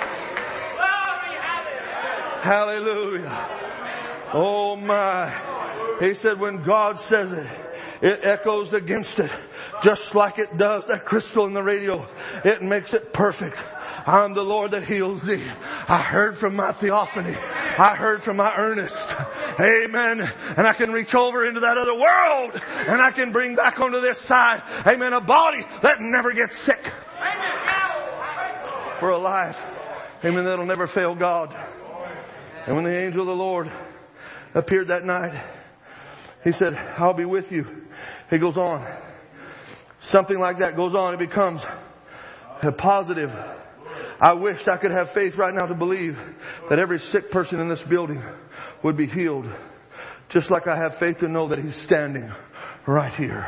Hallelujah. Oh my. He said when God says it, it echoes against it. Just like it does that crystal in the radio. It makes it perfect. I'm the Lord that heals thee. I heard from my theophany. I heard from my earnest. Amen. And I can reach over into that other world. And I can bring back onto this side. Amen. A body that never gets sick. For a life. Amen. That'll never fail God. And when the angel of the Lord appeared that night, he said, I'll be with you. He goes on. Something like that goes on. It becomes a positive. I wished I could have faith right now to believe that every sick person in this building would be healed. Just like I have faith to know that He's standing right here.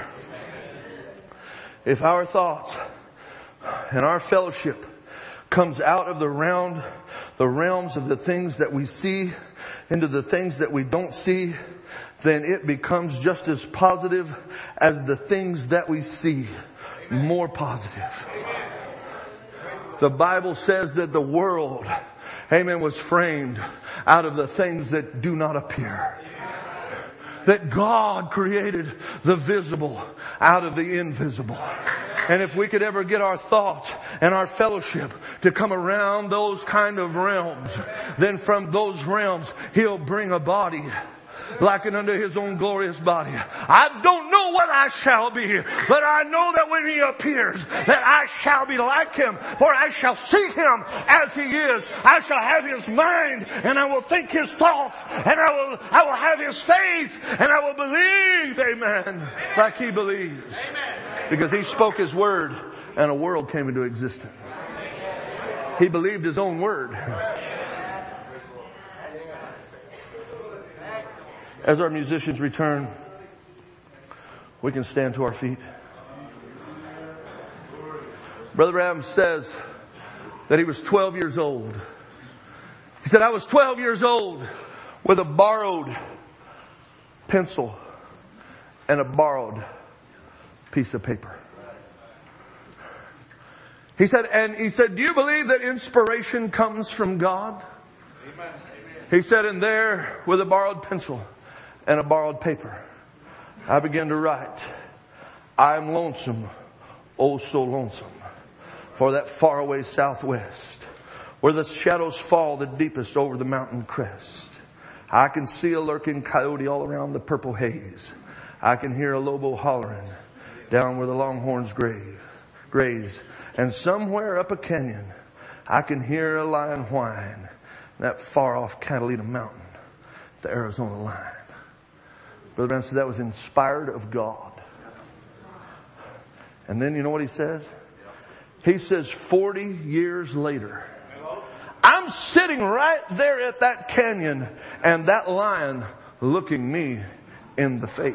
If our thoughts and our fellowship comes out of the realm, the realms of the things that we see into the things that we don't see, then it becomes just as positive as the things that we see. More positive. The Bible says that the world, amen, was framed out of the things that do not appear. That God created the visible out of the invisible. And if we could ever get our thoughts and our fellowship to come around those kind of realms, then from those realms He'll bring a body likened unto His own glorious body. I don't know what I shall be, but I know that when He appears, that I shall be like Him, for I shall see Him as He is. I shall have His mind, and I will think His thoughts, and I will, I will have His faith, and I will believe, amen, like He believes. Because He spoke His word, and a world came into existence. He believed His own word. As our musicians return, we can stand to our feet. Brother Branham says that he was twelve years old. He said, I was twelve years old with a borrowed pencil and a borrowed piece of paper. He said, and he said, do you believe that inspiration comes from God? Amen. He said, and there with a borrowed pencil and a borrowed paper, I began to write, I am lonesome, oh so lonesome, for that faraway southwest, where the shadows fall the deepest over the mountain crest. I can see a lurking coyote all around the purple haze. I can hear a lobo hollering down where the longhorns grave, graze. And somewhere up a canyon, I can hear a lion whine, that far off Catalina mountain, the Arizona line. Brother Branham said that was inspired of God. And then you know what he says? He says forty years later, I'm sitting right there at that canyon and that lion looking me in the face.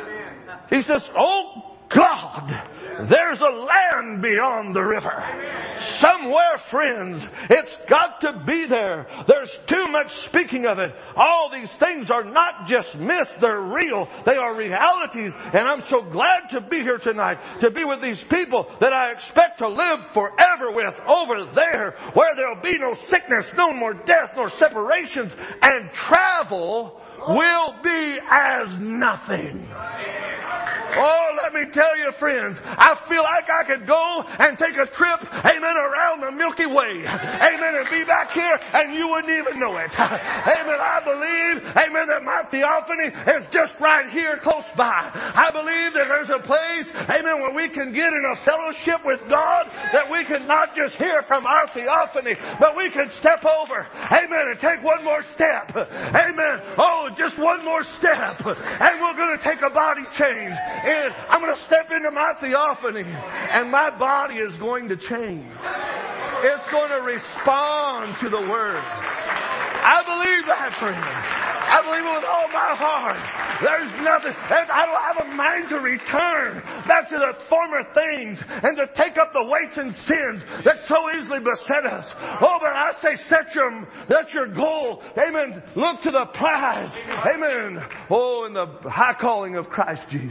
He says, oh God, there's a land beyond the river. Somewhere, friends, it's got to be there. There's too much speaking of it. All these things are not just myths, they're real. They are realities. And I'm so glad to be here tonight, to be with these people that I expect to live forever with over there, where there'll be no sickness, no more death, nor separations, and travel will be as nothing. Oh, let me tell you, friends, I feel like I could go and take a trip, amen, around the Milky Way, amen, and be back here and you wouldn't even know it. Amen, I believe, amen, that my theophany is just right here close by. I believe that there's a place, amen, where we can get in a fellowship with God, that we can not just hear from our theophany, but we can step over, amen, and take one more step. Amen. Oh, just one more step. And we're going to take a body change. And I'm going to step into my theophany, and my body is going to change. It's going to respond to the Word. I believe that, friends. I believe it with all my heart. There's nothing. I don't have a mind to return back to the former things and to take up the weights and sins that so easily beset us. Oh, but I say set your, that's your goal. Amen. Look to the prize. Amen. Oh, in the high calling of Christ Jesus.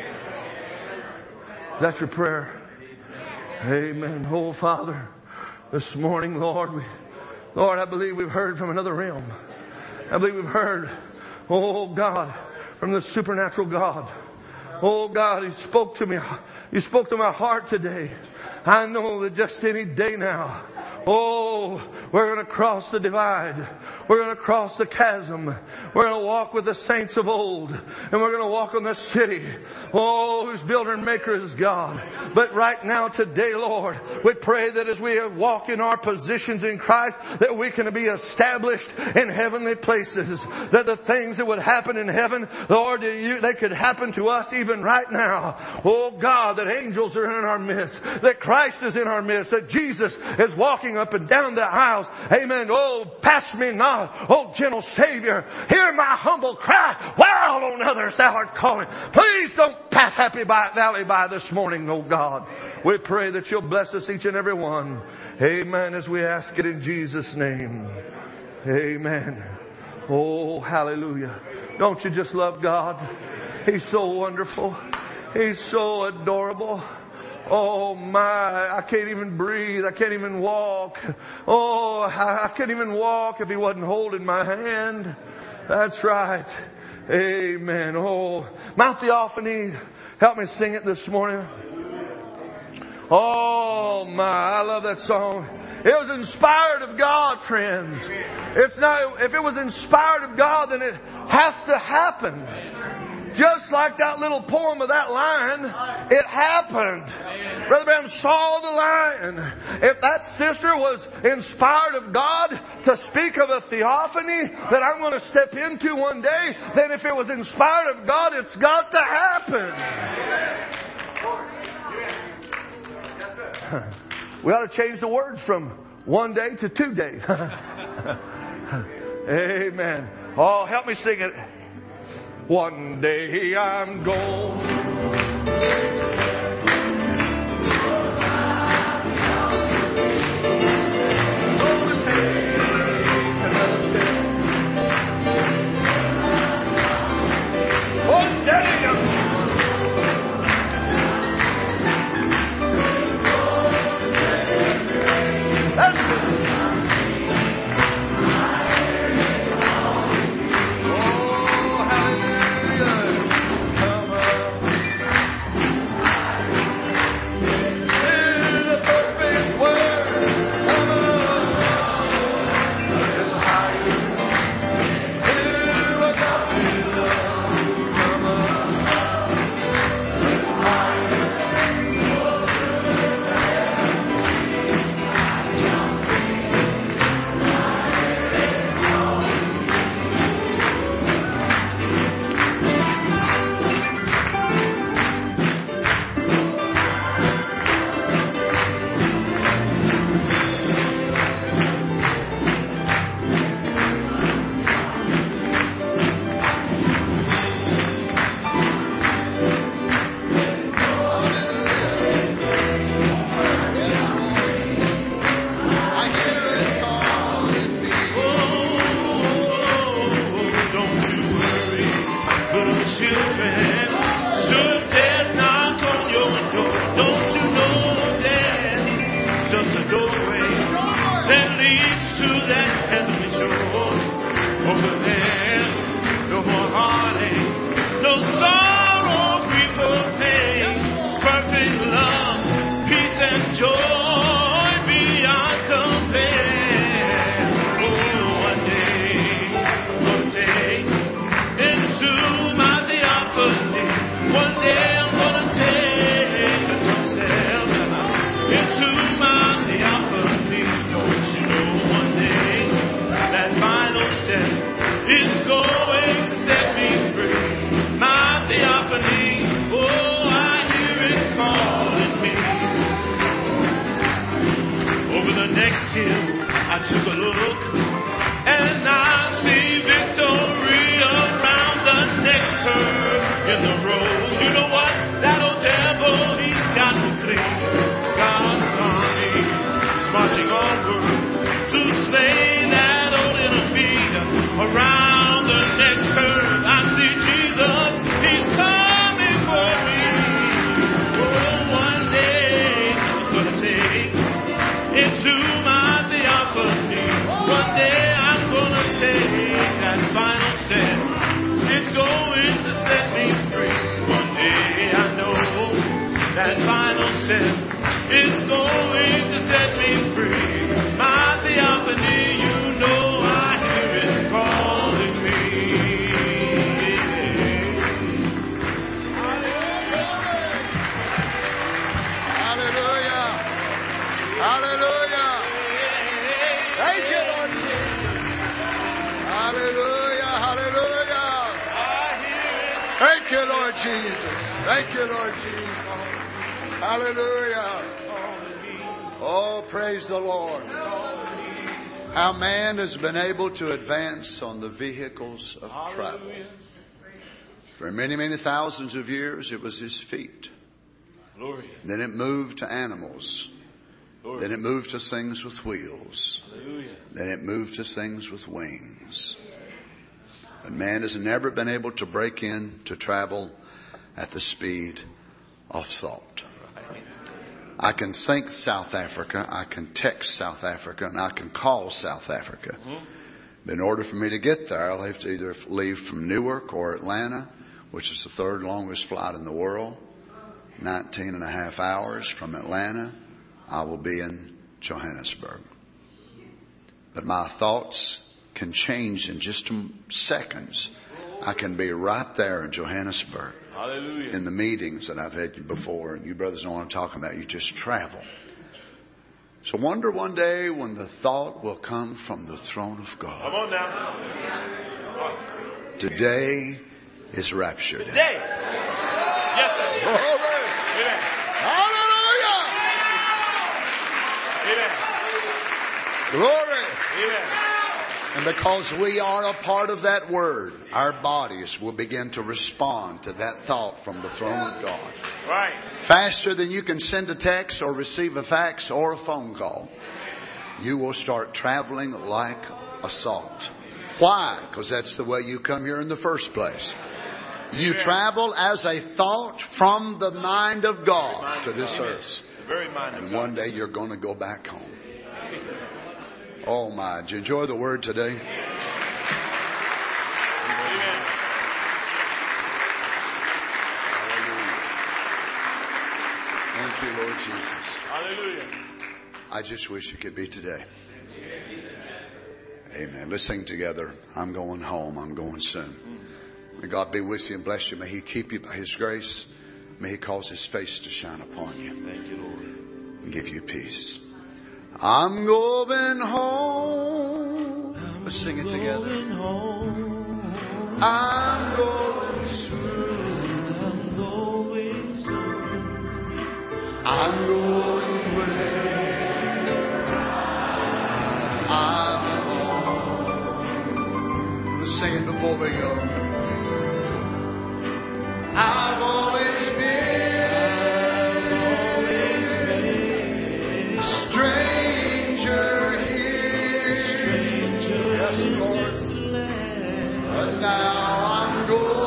Is that your prayer? Amen. Oh, Father, this morning, Lord, we, Lord, I believe we've heard from another realm. I believe we've heard, oh God, from the supernatural God. Oh God, He spoke to me. He spoke to my heart today. I know that just any day now, oh, we're going to cross the divide. We're going to cross the chasm. We're going to walk with the saints of old. And we're going to walk on the city. Oh, whose builder and maker is God. But right now, today, Lord, we pray that as we walk in our positions in Christ, that we can be established in heavenly places. That the things that would happen in heaven, Lord, they could happen to us even right now. Oh God, that angels are in our midst. That Christ is in our midst. That Jesus is walking up and down the aisles. Amen. Oh, pass me not. Oh, gentle Savior, hear my humble cry. While on others thou art calling. Please don't pass Happy Valley by this morning, oh God. We pray that you'll bless us each and every one. Amen. As we ask it in Jesus' name. Amen. Oh, hallelujah. Don't you just love God? He's so wonderful. He's so adorable. Oh my, I can't even breathe. I can't even walk. Oh, I, I couldn't even walk if He wasn't holding my hand. That's right. Amen. Oh, my theophany. Help me sing it this morning. Oh my, I love that song. It was inspired of God, friends. It's not, if it was inspired of God, then it has to happen. Just like that little poem of that lion, it happened. Brother Branham saw the lion. If that sister was inspired of God to speak of a theophany that I'm going to step into one day, then if it was inspired of God, it's got to happen. We ought to change the words from one day to two days. Amen. Oh, help me sing it. One day I'm going. children. Should death knock on your door, don't you know that it's just a doorway that leads to that heavenly shore? Over there, no more heartache, no sorrow, grief or pain. Perfect love, peace and joy beyond compare. Oh, one day I'm gonna take into my theophany. One day I'm gonna take myself into my theophany. Don't you know one day that final step is going to set me free? My theophany, oh, I hear it calling me. Over the next hill, I took a look, and I see victory around the next curve in the road. You know what? That old devil, he's got to flee. God's army is marching onward to slay that old enemy. Around the next curve, I see Jesus, he's coming for me. Oh, one day I'm gonna take into my theophany. One day I'm gonna take that final step. It's going to set me free. One day I know that final step is going to set me free. My theophany, you know I hear it calling me. Hallelujah. Hallelujah. Thank you, Lord Jesus. Hallelujah. Hallelujah. Thank you, Lord Jesus. Thank you, Lord Jesus. Hallelujah. Oh, praise the Lord. How man has been able to advance on the vehicles of travel. For many, many thousands of years, it was his feet. Then it moved to animals. Then it moved to things with wheels. Then it moved to things with wings. But man has never been able to break in to travel at the speed of thought. I can think South Africa, I can text South Africa, and I can call South Africa. But in order for me to get there, I'll have to either leave from Newark or Atlanta, which is the third longest flight in the world. nineteen and a half hours from Atlanta, I will be in Johannesburg. But my thoughts can change in just seconds. I can be right there in Johannesburg. Hallelujah. In the meetings that I've had before, and you brothers know what I'm talking about. You just travel. So wonder one day when the thought will come from the throne of God. Come on now. Today is rapture day. Today. Yes, sir. Glory. Amen. Hallelujah. Amen. Glory. Amen. And because we are a part of that word, our bodies will begin to respond to that thought from the throne of God. Right. Faster than you can send a text or receive a fax or a phone call. You will start traveling like a thought. Why? Because that's the way you come here in the first place. You travel as a thought from the mind of God to this earth. And one day you're going to go back home. Oh my, did you enjoy the word today? Thank you, Lord Jesus. Hallelujah. I just wish it could be today. Amen. Let's sing together. I'm going home. I'm going soon. May God be with you and bless you. May He keep you by His grace. May He cause His face to shine upon you. Thank you, Lord. And give you peace. I'm going home. Let's sing it together. I'm going soon. I'm going soon. I'm going where? I'm home. Let's sing it before we go. I've always been, always been a stranger here. Stranger yes, Lord. But now I'm going.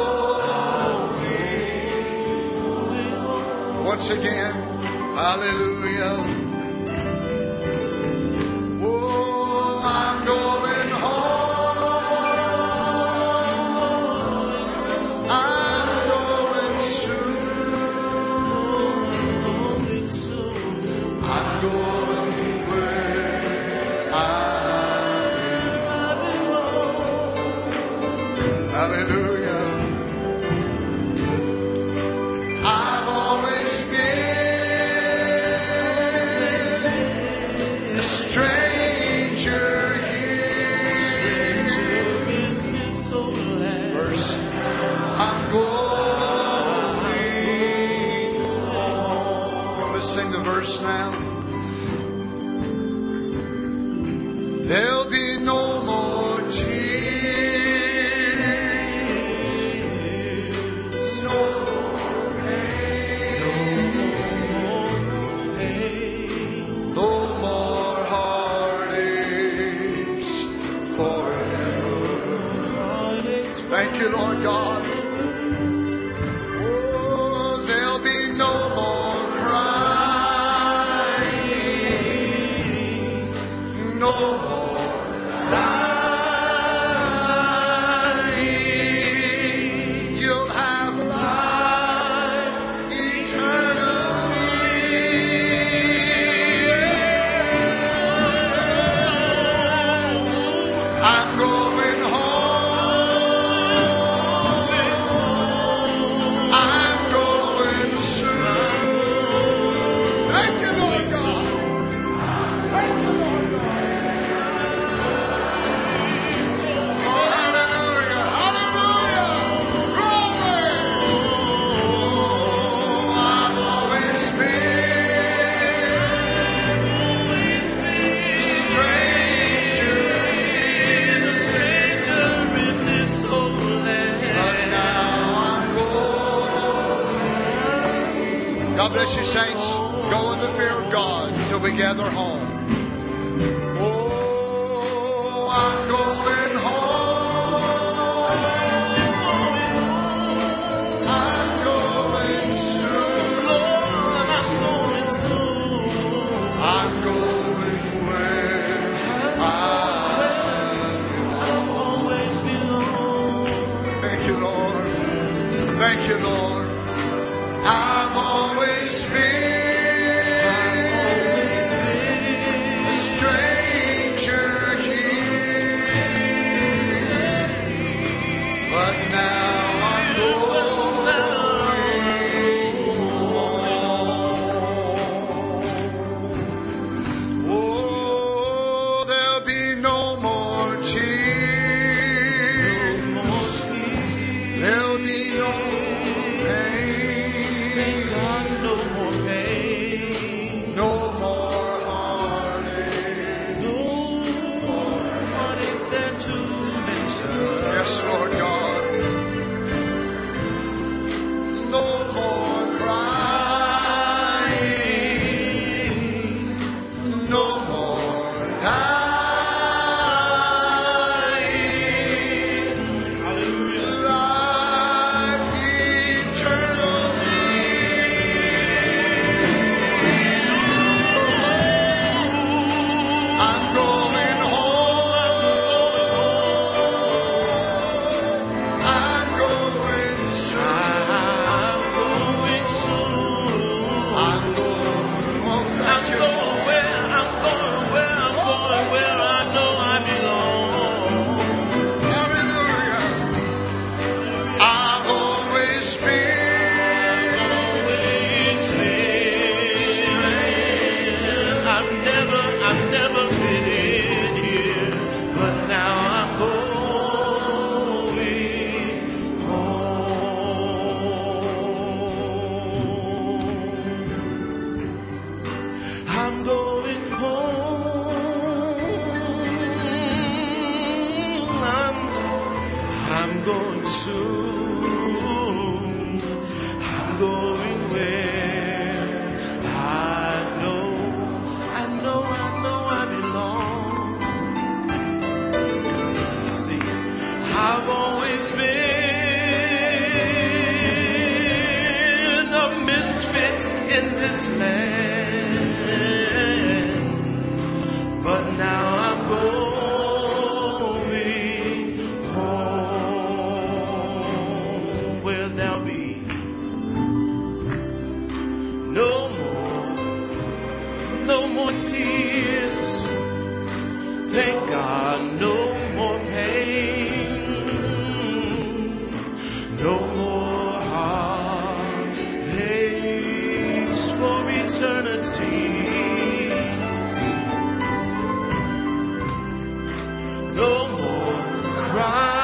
once again. Hallelujah. Oh, I'm going home. I'm going soon. I'm going where I belong. Hallelujah. I've always been a stranger here. Verse, I'm going home. Let's sing the verse now. There'll be no more tears. Thank you, Lord God. Oh, there'll be no more crying, no more sighing. You'll have life eternally. I'm going home. God bless you, saints. Go in the fear of God until we gather home. Oh, I'm going home. I'm going soon. Lord, I'm going soon. I'm going where I've always belong. Thank you, Lord. Thank you, Lord. I've always been, I've always been a stranger here, but now I'm going home. Oh, there'll be no more tears, no more tears. There'll be no pain. God, no more pain, no more heartache, no more heartaches there to mention. Yes, Lord God. No more crying, no more dying. Hallelujah. Life eternal. I'm going home. I'm going soon. I'm going home. I'm going where I'm going where I'm going where I know I belong. Hallelujah. I've always been, always been. I've never, I've never been here, but now I'm going home. I'm going home. I'm, I'm going soon. I'm going where I know, I know, I know I belong. You see, I've always been a misfit in promised land. But now I'm going home, where there'll be no more, no more tears. Thank God, no more pain, no more heartaches for eternity. No more crying.